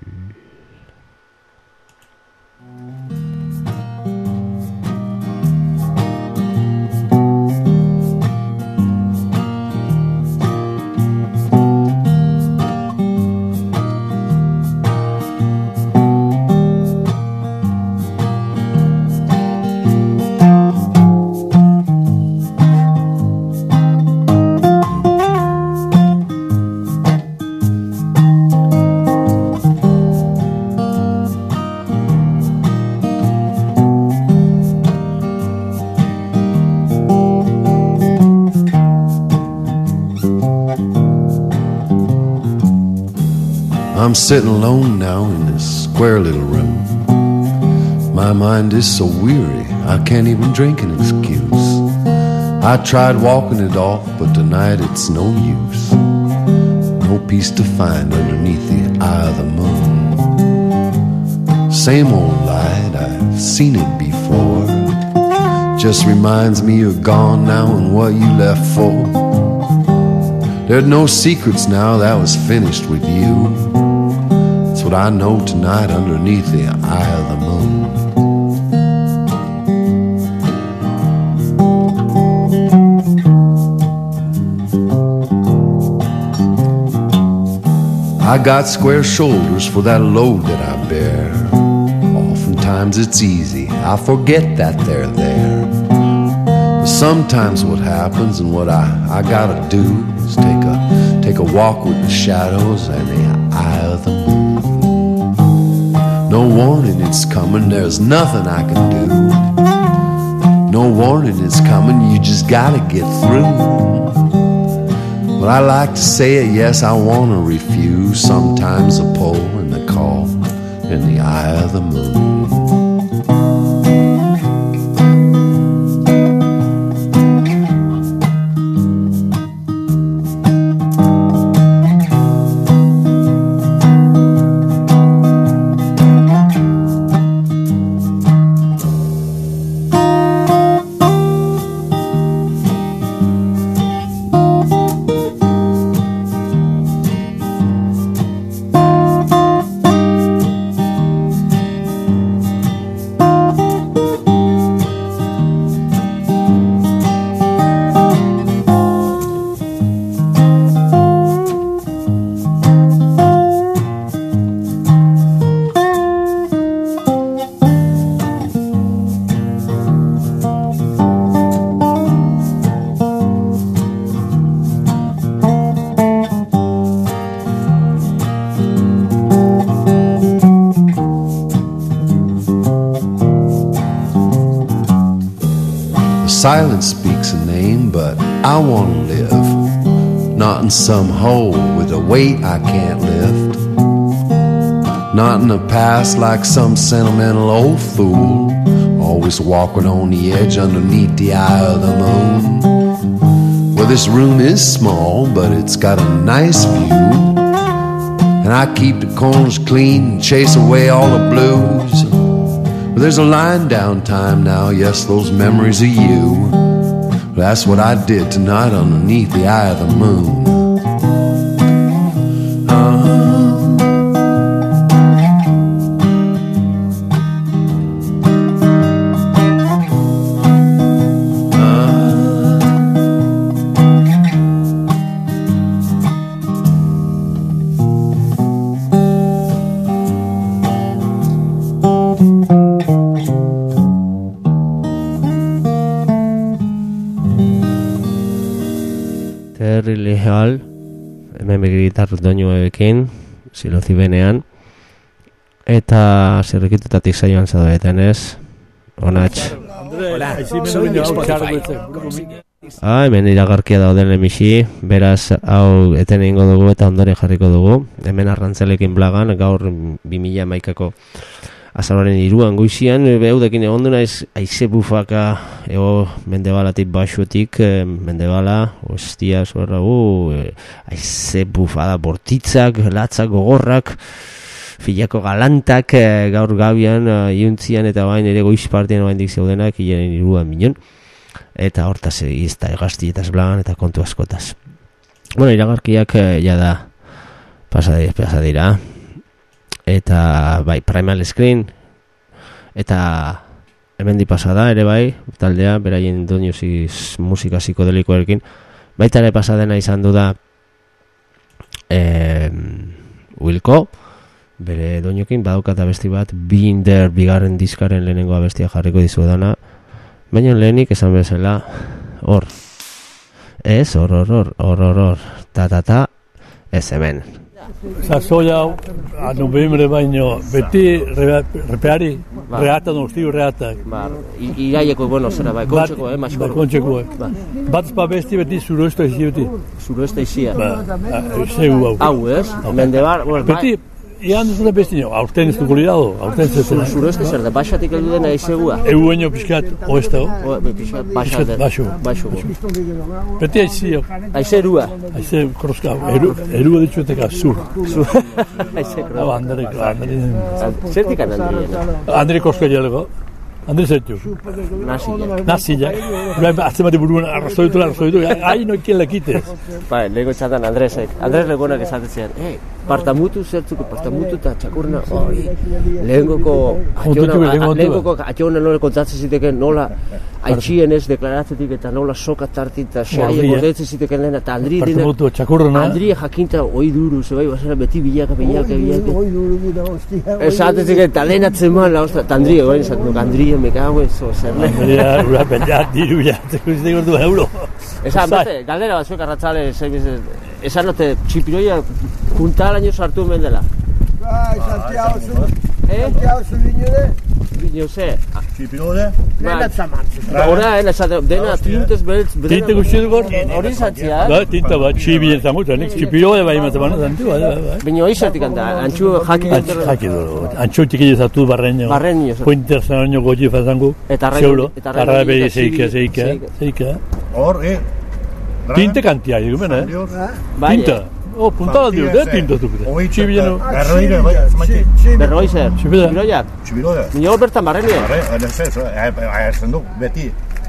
I'm sitting alone now in this square little room. My mind is so weary, I can't even drink an excuse. I tried walking it off, but tonight it's no use. No peace to find underneath the eye of the moon. Same old light, I've seen it before. Just reminds me you're gone now and what you left for. There's no secrets now, that was finished with you. That's what I know tonight underneath the eye of the moon. I got square shoulders for that load that I bear. Oftentimes it's easy, I forget that they're there. But sometimes what happens and what I, I gotta do is take a, take a walk with the shadows and the eye of the moon. No warning it's coming, there's nothing I can do. No warning it's coming, you just gotta get through. But I like to say it, yes, I wanna refuse. Sometimes a pull and the call in the eye of the moon. Silence speaks a name, but I want to live, not in some hole with a weight I can't lift, not in the past like some sentimental old fool, always walking on the edge underneath the eye of the moon. Well, this room is small, but it's got a nice view, and I keep the corners clean and chase away all the blues. There's a line down time now, yes, those memories of you. That's what I did tonight underneath the eye of the moon. hal, hemen begitar doinuekin, silozi benean, eta zerrekitutatik saioan zaudeten ez, onatx. Hola, soy Spotify. Ah, hemen iragarkia dauden emisi, beraz hau eten egingo dugu eta ondore jarriko dugu. Hemen Arrantzalekin blagan, gaur bi mila hamaikako azaroaren hiruan goizian, behaudekin egon duna ez aize bufaka ego mendebalatik basuetik, mendebala, ostia, zuerra, uh, aize bufada bortitzak, latzak, gogorrak, filako galantak gaur gabian, iuntzian eta bain ere goiz partien bain dik zeudenak, hilaren hiruan minon. Eta hortaz egizta egaztietaz blagan eta kontu askotaz. Bueno, iragarkiak ja da pasadira. Eta bai, Primal Screen eta hemen di pasada ere bai, taldea, beraien doinuziz musika psikodelikoekin. Baita ere pasadena izan du da eh, Wilco, bere doinukin badaukat abesti bat, Binder bigarren diskaren lehenengo abestia jarriko dizuedana. Baina lehenik esan bezala, hor, ez, hor, hor, hor, hor, hor, hor, ta, ta, ta, ez hemen. Sasoi hau, a novembre baino, beti repeari, reata nostio reatak. Iraieko, bueno, zera, bai, kontxeko, eh, maskoro. Bai, kontxeko, eh. Bat zpa besti beti suroeste izi beti. Suroeste izia. Ba, zeu hau. Hau, ez? Mendebar, bueno, bai. Beti, ian duzuna besti nio, aurten ez dugu lidado, aurten ez duzuna. Suroeste zer, da baixatik eldu dena izegua? Egu baino pixkat, oesta, o? Pixkat baixat. Baixo. Baixo. Beti aizio. Aize erua. Aize kroska, erua ditzueteka zur. Aize kroska. Hau, Andre, Andre. Zertik an Andri? Andre kroska jelego. Andre zertu. Nazilak. Nazilak. Azte bati buruan arrazoitu, arrazoitu, hain noikien lekitez. Bai, lego txatan Andresek. Andres legonak esatetzean, eh, partamutu zertzuko, partamutu eta txakurna, oi, lehengoko lehengoko atxona nola kontatzen ziteken nola aitxien ez deklaratzetik eta nola soka tartin eta xaie gordetzen ziteken lehena eta Andri dina Andri jakinta oi duru, ze bai, basara beti bilaka, bilaka, bilaka esatetzik eta lehenatzen man la ostra, eta Andri egoen esatzen, Andri me cago eso, zer lehen Andria, ura penjat, diru ja, zekuzik gordu euro esan, bete, galdera batzuek arratzale esan note, txipiroia puntal año sartu hemen dela. Bai, Santiago zu. Eh? Santiago zu binode? Binode. Txipirode? Dena txamantzen. Hora, dena tintez beltz. Tinte guzti dugu? Hori zantzia. Da, tinta bat, txibien zamutzen, txipirode bai matemana zantu, bai, bai. Bino hori zertik handa, antxu jaki dut. Jaki dut, antxu tiki zatu barreño. Barreño. Pointer zanaño goji fazangu. Eta arra beri zeika, zeika, zeika. Hor, eh? Tinte kantia, digumen, eh? Tinta. Oh, puntada dio, de tinta zupite. Txibieno. Berroire, bai, zmantzi. Berroi zer. Txibiroiak. Txibiroiak. Nio bertan barrenio. Barre, ez ez, ahertzen du, beti.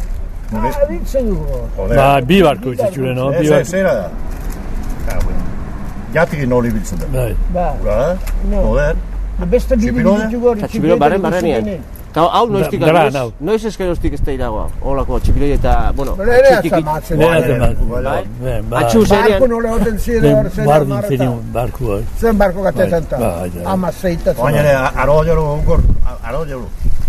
Ba, bi barko itzitxure, no? Ez ez, zera da. Jatik noli biltzen da. Bai. Ura, joder. Beste bidin ditugu hori. Txipiro barren barrenien. Hau noiztik noiz, noiz ezkeroztik ez da iragoa, holako txipiroi eta, bueno, atxutik. Nere atxamatzen. Atxu zerian. Barko nola hoten ziren hor zen Bardin zerion, barko hori. Zen barko gatetan ta. Ama zeita. Baina ere, aro jero, ongor, aro jero.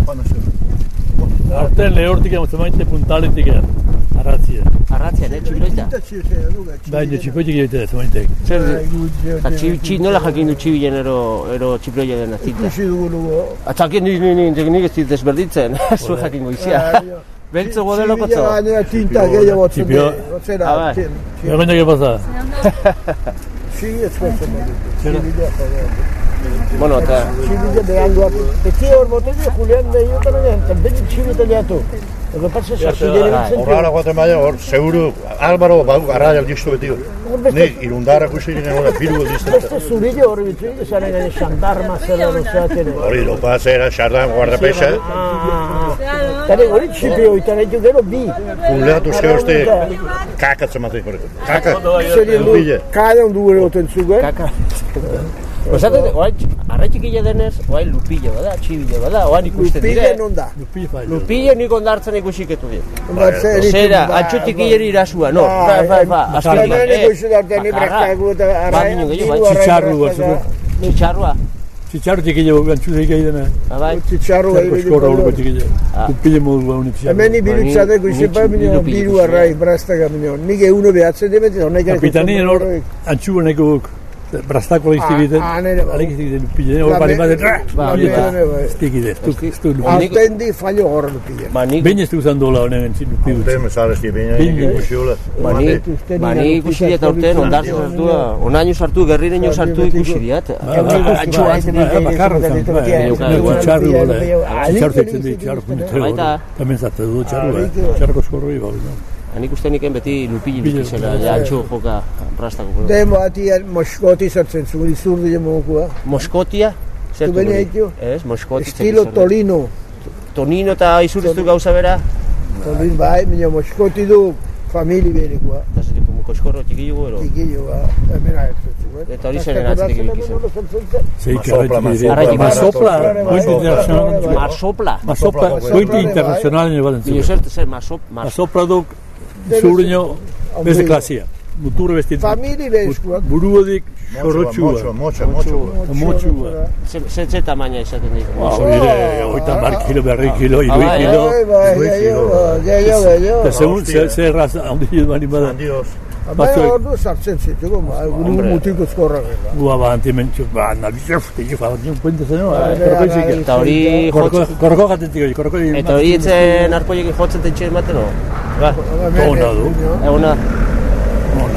Arten lehortik egon zemaite puntaletik egon. Arratzia. Arratzia, ne, txipiroita? Baina txipoitik egitea zemaitek. Zer, nola jakin du txibien ero txipiroia dena zinta? Ikusi dugu nugu. Atxakin nik ez dit desberditzen, zu jakin goizia. Beltzo godelo kotzo? Txibia gainera tinta gehiago botzen de. Zera, Txibia gainera que pasa? Txibia ezkoetzen dugu. Bueno, eta... Txibia behangoak. Beti hor botelio, Julián behiotan egin, beti txibia taliatu. Ego pasa sartidere bintzen. Horrara guaten baina, hor, seguru, Álvaro, badu, arraia aldiztu beti hor. Ne, irundarra guztirik egin hori, biru aldiztu. Beste zurille hori bitu, izan egin xandarma zera dozeaten. Hori, lopa zera, xardam, guardapexa. Tare, hori txipi hori, tare, jo gero bi. Kuleatu zke uste, kakatzen matek hori. Kaka, lupille. Kada hundu gure goten zuge. Kaka. Osate, arretxikile denez, oain lupille bada, txibile bada, oain ikusten dire. Lupille non da. Lupille nik ondartzen ikusiketu dira. Zera, antxutikilleri irasua, no, fa, fa, fa, azkenean. Hemen ikusi dartean ibrektagu eta arra. Txitxarru bat, Txitxarrua. Txitxarro txikile gantzu zeik egiten. Bai. Txitxarro gai bide. Eskorra horreko txikile. Kupile modu gaun txitxarro. Hemen ibirutzadeko izepa minio, biru arrai, braztaka minio. Nik eguno behatzen demet, honek gari. Kapitanien hor, antxugo neko brastako leiztibiten. Ah, nere ba. Alek iztibiten lupile, hor bali baten, estikide, estuk lupile. Altendi fallo horra lupile. Behin ez duzan dola honen entzin lupile. Alten mesarezti behin ikusiola. Mani ikusi diat aurten, ondartu sartu, onaino sartu, gerrireño sartu ikusi diat. Antxua, bakarra zan, txarru gola, txarru zekten di, txarru puntero. Hemen zate du txarru, txarruko eskorroi bau. Hanik uste niken beti lupili bizkizela, antxo joka rastako. Demo ati Moskoti sartzen zuen, izurdi jemokua. Moskotia? Tu beni haitu? Ez, Moskoti. Estilo Tolino. Tonino eta izurriztu gauza bera? Tolin bai, minio Moskoti du famili benekua. Eta zer tipo, koskorro txikillu ero? Txikillu, ba, hemen ahertzen zuen. Eta hori zeren atzetik egikizen? Zeik arretxik. Masopla, gointi internazional. Marsopla? Masopla, gointi internazional nire baten zuen. Zer, Masopla duk zurino beste klasia. Muturre bestit. Famili bezkuak. Buruodik xorrotxua. Mocho, mocho, mocho. Mocho. Ze tamaina izaten dik? Oita mar kilo, berri kilo, irui kilo. Gehiago, gehiago. Eta segun, ze erraza, handi jit mani badan. Baina ordu sartzen zituko, guru mutiko eskorra. Gua ba, antimentxu, ba, nabizef, tegi fa, nion puente zen, eta hori... Korko gatentik hori, korko... Eta hori itzen arpoiekin jotzen tentxe ematen, no? Ona du. Euna. Ona.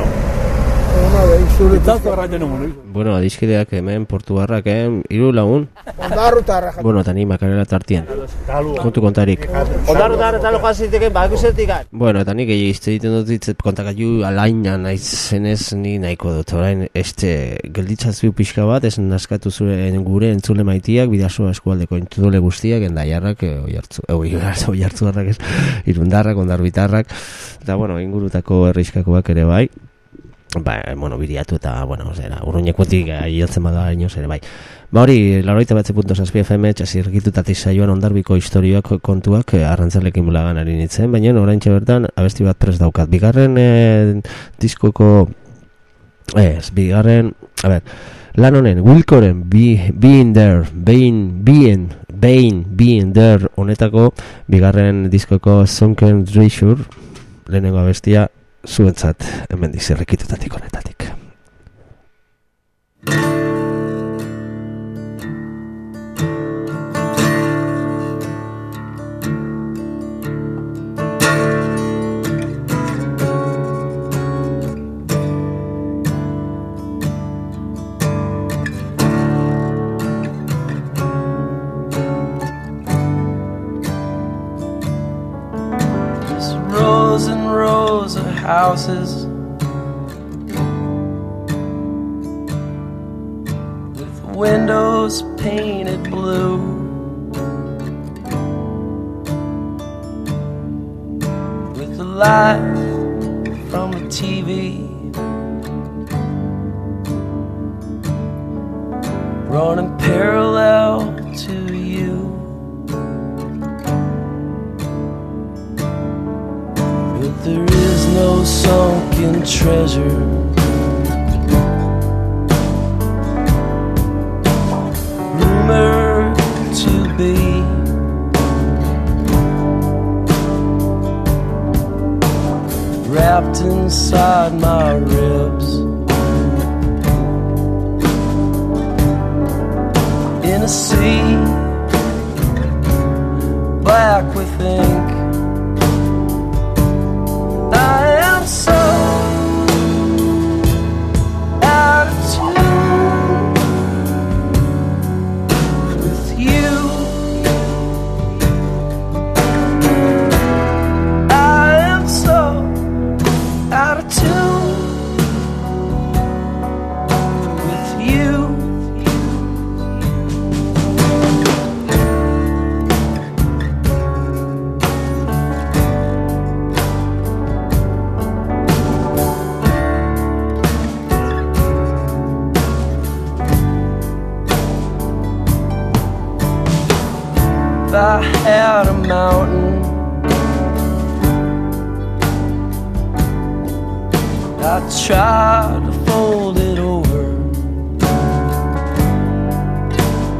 Bueno, adiskideak hemen Portugarrak, eh? Hiru lagun. Ondarru tarra. Bueno, eta ni makarela tartien. Kontu kontarik. Ondarru tarra talo jaziteken bakusetik. Bueno, eta nik egizte egiten dut ditzet kontakatu alaina naiz zenez ni nahiko dut. Orain, este, gelditzazio pixka bat, ez naskatu zure gure entzule maitiak, bidazo eskualdeko entzule guztiak, endaiarrak, oiartzu, oiartzu harrak ez, irundarrak, ondarbitarrak, eta, bueno, ingurutako herrizkakoak ere bai. Ba, bueno, biriatu eta, bueno, zera, urruñekotik aiotzen bada inoz ere, bai. Ba hori, laurogeita batze punto zazpi F M, txasirgitutatik saioan ondarbiko historioak kontuak arrantzalekin bulagan ari nintzen, baina oraintxe bertan abesti bat prest daukat. Bigarren eh, diskoko, ez, bigarren, a ber, lan honen, Wilcoren, be, Being There, Being, Being, Being, Being There, honetako, bigarren diskoko Sunken Treasure, lehenengo abestia, zuentzat, hemen dizirrikitutatik honetatik. Houses with windows painted blue, with the light from the T V running parallel to you. But there is no sunken treasure, rumored to be. Wrapped inside my ribs, in a sea black with ink. I am so out of tune with you. I am so out of tune with you. If I had a mountain, I'd try to fold it over.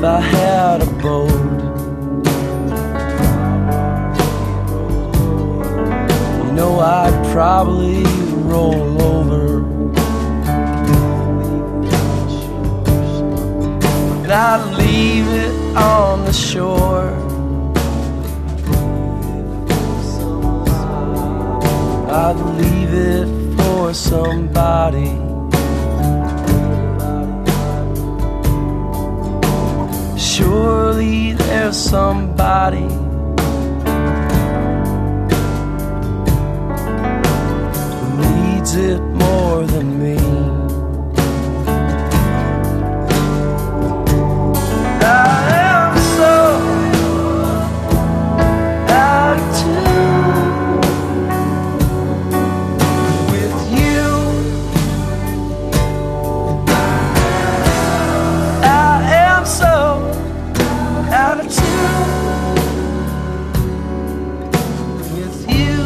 if I had a boat. You know I'd probably roll over, and I'd leave it on the shore. I'd leave it for somebody. Surely there's somebody who needs it more than me. I am so out of tune with you. I am so out of tune with you.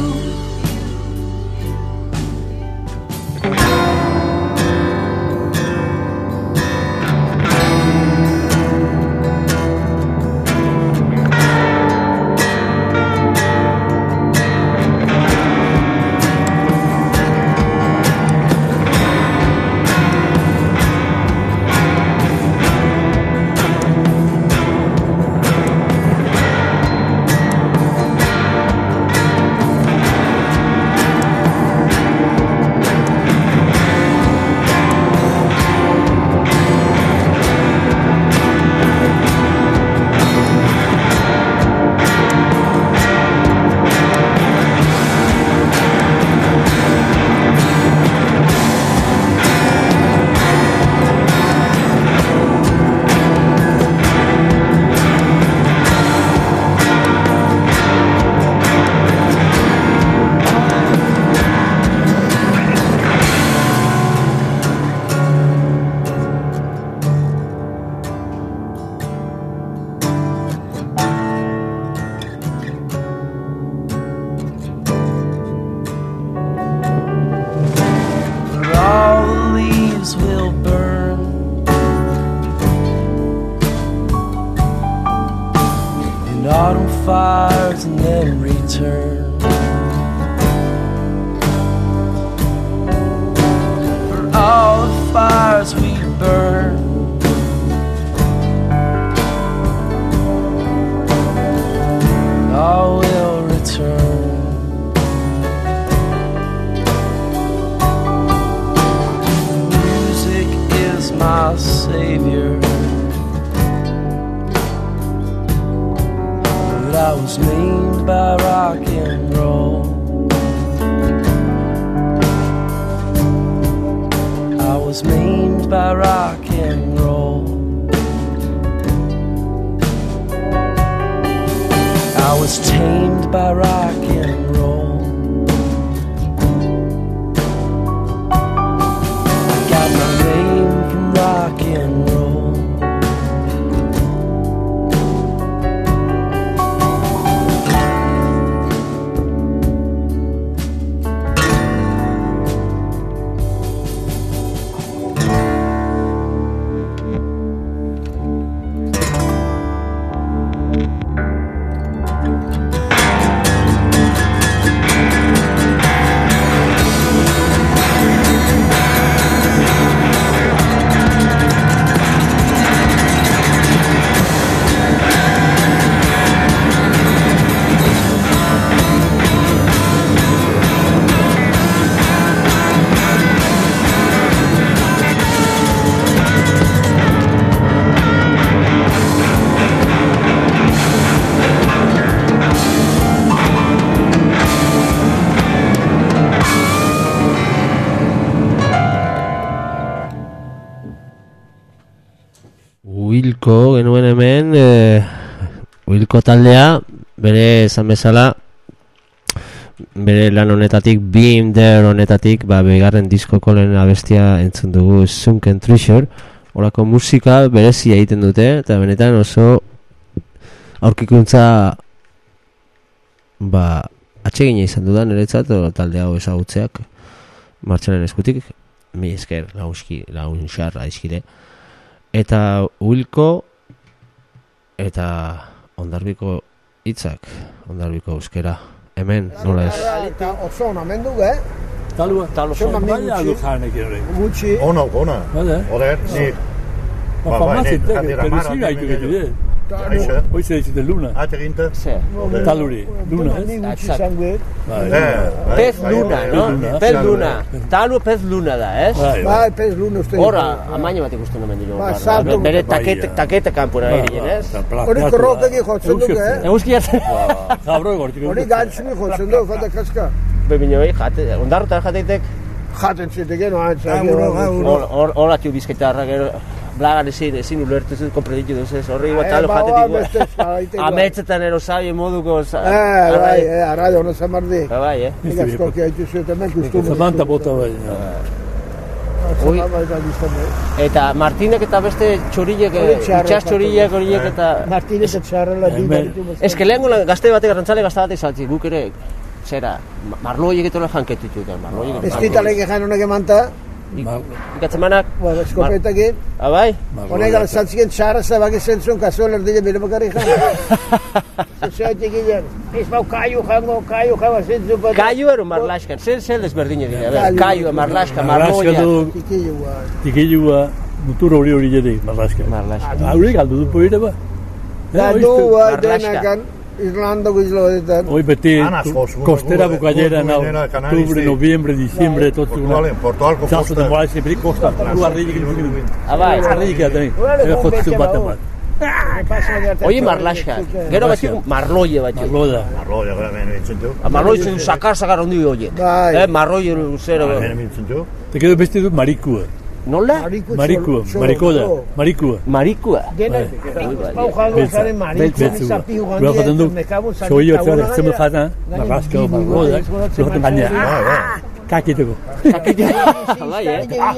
Will burn, and autumn fires and then return. For all the fires we burn, all will return. My savior, but I was named by rock and roll. I was named by rock and roll. I was tamed by rock and roll. I got my name from rock and roll. Wilco genuen hemen, e, Wilco taldea, bere esan bezala, bere lan honetatik, Beam There honetatik, ba, begarren diskoko lehen abestia entzun dugu Sunken Treasure, horako musika berezia egiten dute, eta benetan oso aurkikuntza ba, atsegina izan dudan niretzat, talde hau ezagutzeak Martxalen eskutik, mi esker launxki, launxar aizkide. Eta Wilco eta Ondarbiko hitzak, Ondarbiko euskera, hemen, nola ez? Eta oso hona mendu, eh? Talua, talua, talua, baina du janek ere. Gutxi. Ona, ona. Bada? Oder, ni. Ba, ba, ne, pedizira haitu getu, eh? Hoize dizute luna. Ate ginta? Taluri, luna, ez? Ni gutxi zango, Pez luna, no? Pez luna. Talu pez luna da, ez? Bai, pez luna uste. Hora, amaina bat ikusten omen dira. Bere takete kanpura egin, ez? Hori korrotek jotzen dugu, eh? Eguzki jartzen. Jabro egortik. Hori gantzumi jotzen dugu, fata kaska. Bebino hori, ondarrotan jateitek? Jaten ziteke, no, antzak. Hor atio bizkaitarra, gero, blagan ezin, ezin ulertu zut, kompreditu duz ez, horri guatalo jatetik. Ametzetan ero sabi moduko... Eh, bai, eh, arraio, no zamardi. Bai, eh. Ikasko ki haitu zut, hemen kustumu. Zamanta bota bai. Eta Martinek eta beste txorilek, itxas txorilek, horiek eta... Martinek eta txarrela dibaritu. Ez que lehenko gazte batek, rantzale gazte batek saltzi, guk ere, zera, marloiek eta janketut dut, marloiek. Ez ditalek egan honek emanta? Ikatzen manak? Eskopetakin. Abai? Honek ala saltziken txarra zabak ezen zuen, kaso lerdile bere bakarri jan. Zertik ginen, ez bau kaiu jango, kaiu jango, zen zuen. Kaiu ero marlaxkan, zen zen desberdine dira, kaiu, marlaxka, marloia. Tikilua. Tikilua, mutur hori hori jetik, marlaxka. Marlaxka. Haurik aldu du poire ba? Galdu ba, denakan. Irlanda guzloetan. Hoy beti costera bucallera en octubre, noviembre, diciembre, todo eso. Portugal, Portugal con costa. Salto de Moai sempre costa. Tu arrigi que tu. Ah, vai. Arrigi que tem. É foto su bata mal. Oye, marlaxka. Gero beti marloia bati. Marloia. Marloia, gara ben bintzen du. Marloia zu sakar sakar ondi oie. Eh, marloia zero. Ben bintzen du. Te quedo vestido maricua. Nola? Marikua, marikoda, marikua. Marikua? Dena, pau jango zaren marikua, zapiu gandia, mekabo zaren soy yo, zara, zemen jatan, marraska, margoda, zuhaten gainea. Kakiteko. Kakiteko. Bai,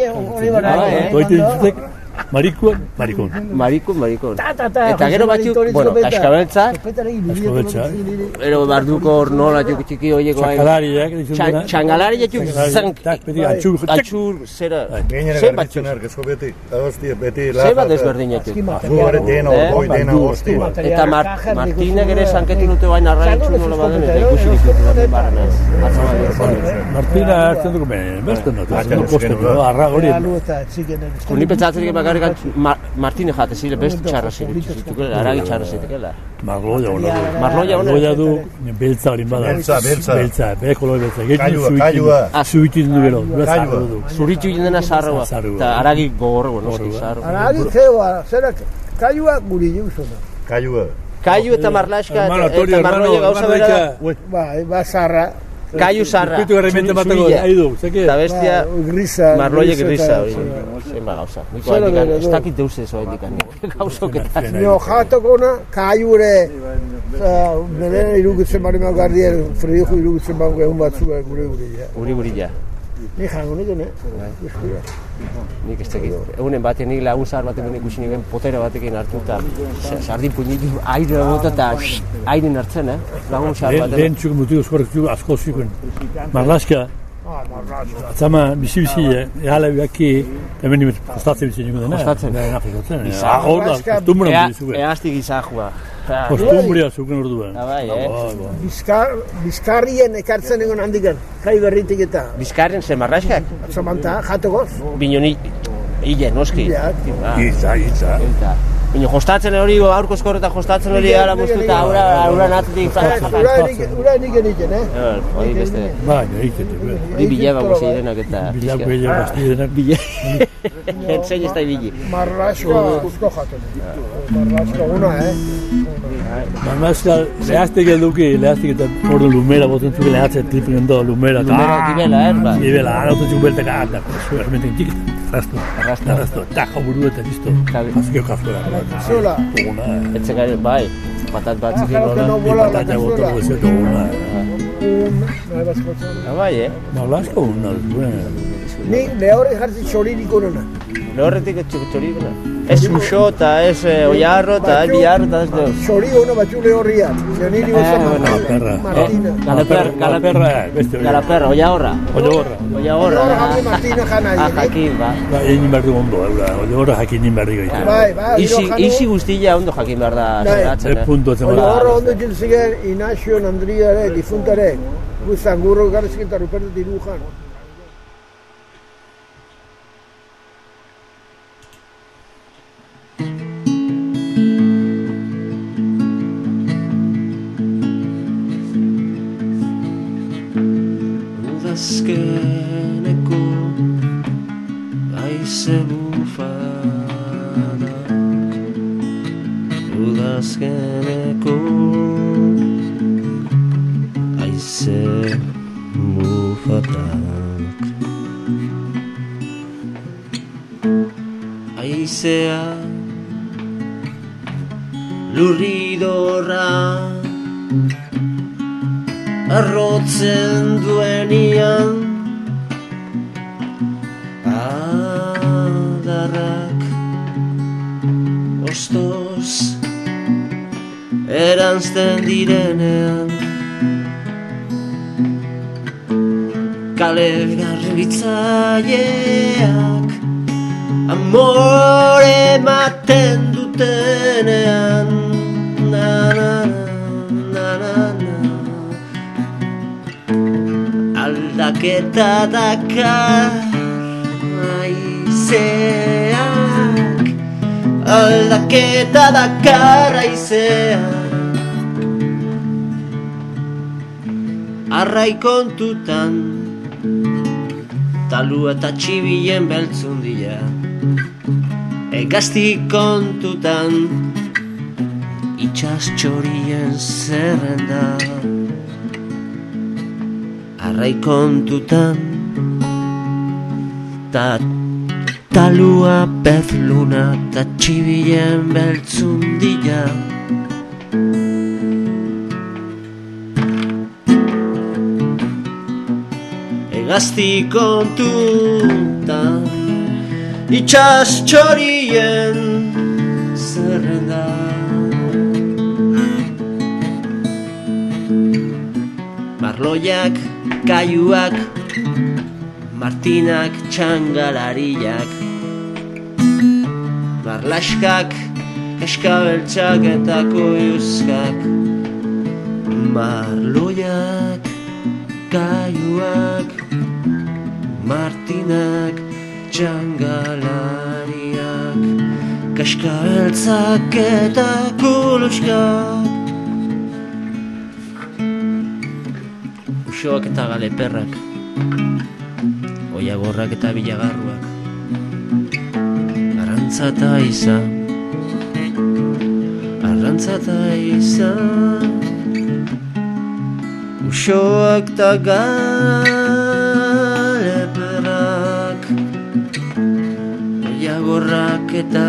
eh? Doite dituzek, marikua, marikon. Marikun, marikon. Eta gero batzuk, bueno, kaskabeltzak. Kaskabeltzak. Ero barduko hor nola txuk txiki horieko bain. Txangalariak, dizundena. Txangalariak txuk zank. Atxur. Atxur, zera. Gainera garbitzen ergezo beti, hostia, beti laza. Zeba desberdinetik. Gure dena, goi dena, hostia. Eta Martinek ere zanketu dute bain arraintxu nola baden, eta ikusi ditutu barren ez. Martina hartzen dugu benen, beste notu. Hartzen dugu arra hori. Ni pentsatzen bakarrik Martine jate zile, beste txarra zitukela, aragi txarra zitukela. Marloia hona du. Marloia hona. Marloia du, beltza hori bada. Beltza, beltza. Beltza, beko loi beltza. Kaiua, kaiua. Zuitu du gero, kaiua. Zuritu dena zarroa. Eta aragi gogorro, noski, zarroa. Aragi zeoa, zera, kaiua guri juzona. Kaiua. Kaiu eta marlaxka eta marloia gauza bera da. Bai, ba zarra. Kaiu zarra. Zuitu garrimenta matako, ahi du, zeke? Eta bestia, grisa. marloia grisa. Zenba gauza. Niko handikan, ez dakit deuz ez oa handikan. Gauzoketan. Nio jatakona, kaiure, nenen irugutzen bari mau gardier, fredijo irugutzen bau egun batzu gure gurila. Guri gurila. Ni jango nik, ne? Nik ez tekit. Egunen batean nik lagun zahar batean ikusi nigen potera batekin hartu eta sardin puñitu aire bota eta airen hartzen, eh? Lagun zahar batean. Lehen txuk mutu eskorrek txuk asko zikun. Marlaska. Atzama, bizi-bizi, ehala biaki, hemen nimet kostatzen bizi nimen dena. Kostatzen. Hor da, kostumburan bizi. Eaztik izahua. Kostumburia zuken orduan. Abai, eh? Bizkarrien ekartzen egon handikan, kai berritik eta. Bizkarrien zer marraskak? Atzamanta, jatogoz. Binoni, hile, noski. Itza, itza. Bino, jostatzen hori, aurko eskorreta jostatzen hori gara moztu eta aura, aura natzetik. Ura nik eniken, eh? Hori beste. Baina, ikete. Hori bileba gozi direnak eta... Bilak bilak basti direnak. Bilak. Entzein ez da ibili. Marrasko, usko jaten. Marrasko, una, eh? Marraska, lehaztik eduki, lehaztik eta ordu lumera boten zuke lehatzen tripen endo lumera. Lumera, dibela, erba. Dibela, anautu txuk beltek ahata. Ermenten txikita. Arrasto. Arrasto. Arrasto. Taja buru eta listo. Azkeo kafkora. Zola. Tuguna. Etzen gari, bai. Patat bat zikin nola. Patat botu gozio tuguna. Bai, eh? Marlasko una. Ni lehorre jartzen txoririk onena. Lehorretik txoririk onena? Ez uso, eta ez oiarro, eta ez biarro, eta ez deus. Sori hono batxule horriak. Zionini gozan Martina. Martina. Galaperra, galaperra, galaperra, oia horra. Oia horra. Oia horra. Oia horra Martina jana. Ah, jakin, ba. Ba, egin berdu ondo, oia horra jakin berdi gaitu. Bai, bai. Isi guztia ondo jakin behar da zeratzen, eh? Oia horra ondo jilzigen Inaxio, Andriare, difuntare. Guztan gurro garrizkin eta Ruperto Tirujan. Udazkeneko aize bufadak, udazkeneko aize bufadak, aizea lurridorra arrotzen duenian, adarrak ostoz eranzten direnean, kale garbitzaileak amore ematen dutenean, na na na na na. Aldaketa dakar aizeak, aldaketa dakar aizeak, arrai kontutan talua eta txibilen beltzundia, egazti kontutan itxas txorien zerrenda, arrai kontutan ta talua pez luna ta txibilen beltzundia, egazti kontutan itxas txorien zerrenda, marloiak kaiuak, martinak txangalariak, marlaskak, eskabeltzak eta koiuzkak, marloiak, kaiuak, martinak txangalariak, eskabeltzak eta koiuzkak, usoak eta galeperrak, oiagorrak eta bilagarruak, arrantza eta izan, arrantza eta izan, usoak eta galeperrak, oiagorrak eta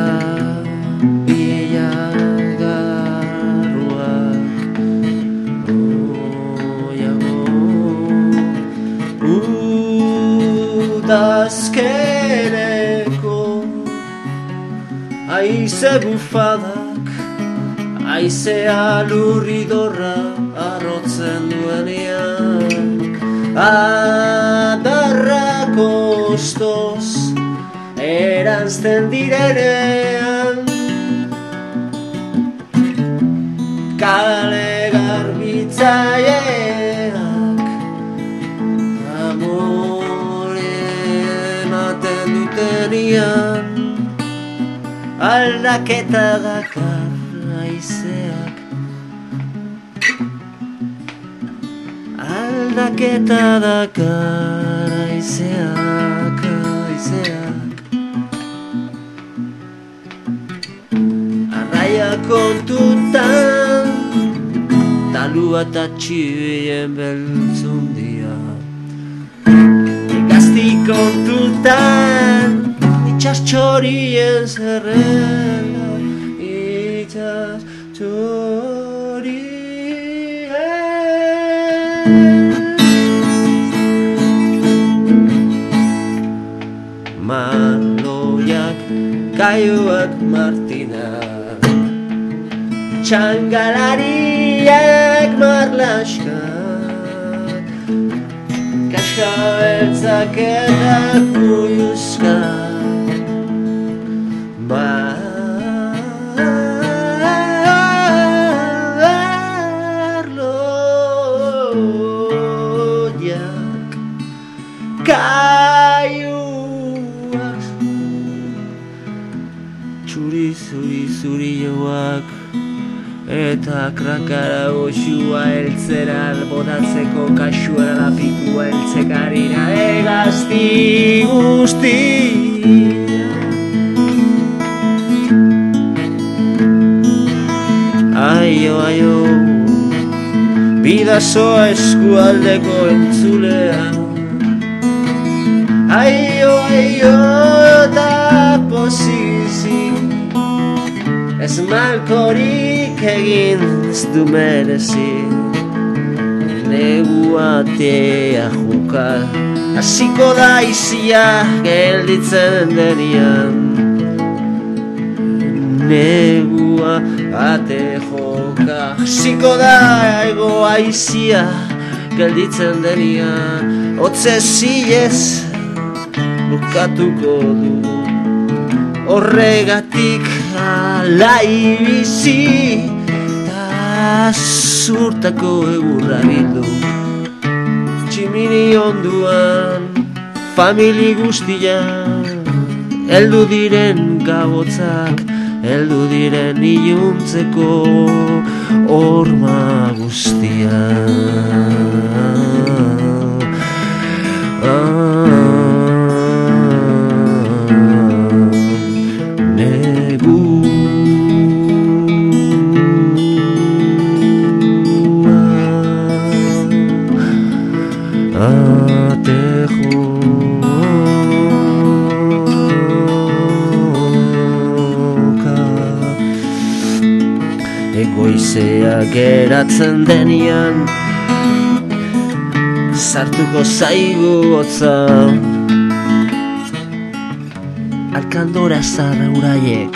udazkeneko aize bufadak, aizea lurridorra arrotzen duenean, adarrak ostoz eranzten direnean, kale garbitzaileak aldaketa dakar aizeak, aldaketa dakar aizeak, aizeak, arraia kontutan talua eta txibien beltzundia, egazti kontutan itxas txorien zerrenda, itxas txorien. Marloiak, kaiuak Martina, txangalariak marlaska, kaska beltzak eta kuyuzka, marloiak, kaiuak, txuri zuri zuri joak, eta krakara goxua eltzera botatzeko kasuara lapikua eltzekarira egazti guztia. Aio, aio, bidazoa eskualdeko entzulea. Aio, aio, eta pozizik, ez malkorik egin ez du merezi. Neguatea juka, hasiko da izia gelditzen denian. Negua ate joka, hasiko da ego aizia gelditzen denian. Hotze zilez bukatuko du, horregatik alai bizi, ta zurtako egurra bildu. Tximini onduan, famili guztian, heldu diren gabotzak, heldu diren iluntzeko horma guztian. Ah. Egoizea geratzen denian, sartuko zaigu hotza, alkandora zarra uraiek,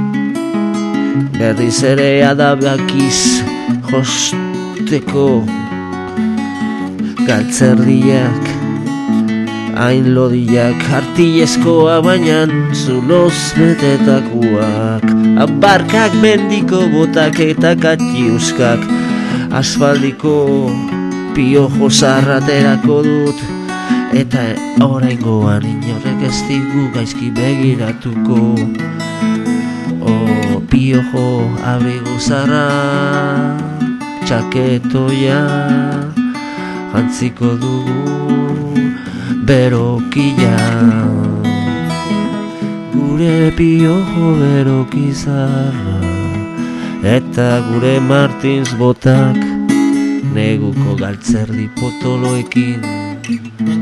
berriz ere adabakiz josteko galtzerdiak, hain lodiak, artilezkoa bainan zuloz betetakuak, abarkak mendiko botak eta katiuskak, asfaldiko piojo zarraterako dut, eta oraingoan inorrek ez digu gaizki begiratuko. O piojo abrigo zarra, txaketoia jantziko dugu berokia. Gure piojo berokizarra, eta gure Martins botak, neguko galtzerdi potoloekin.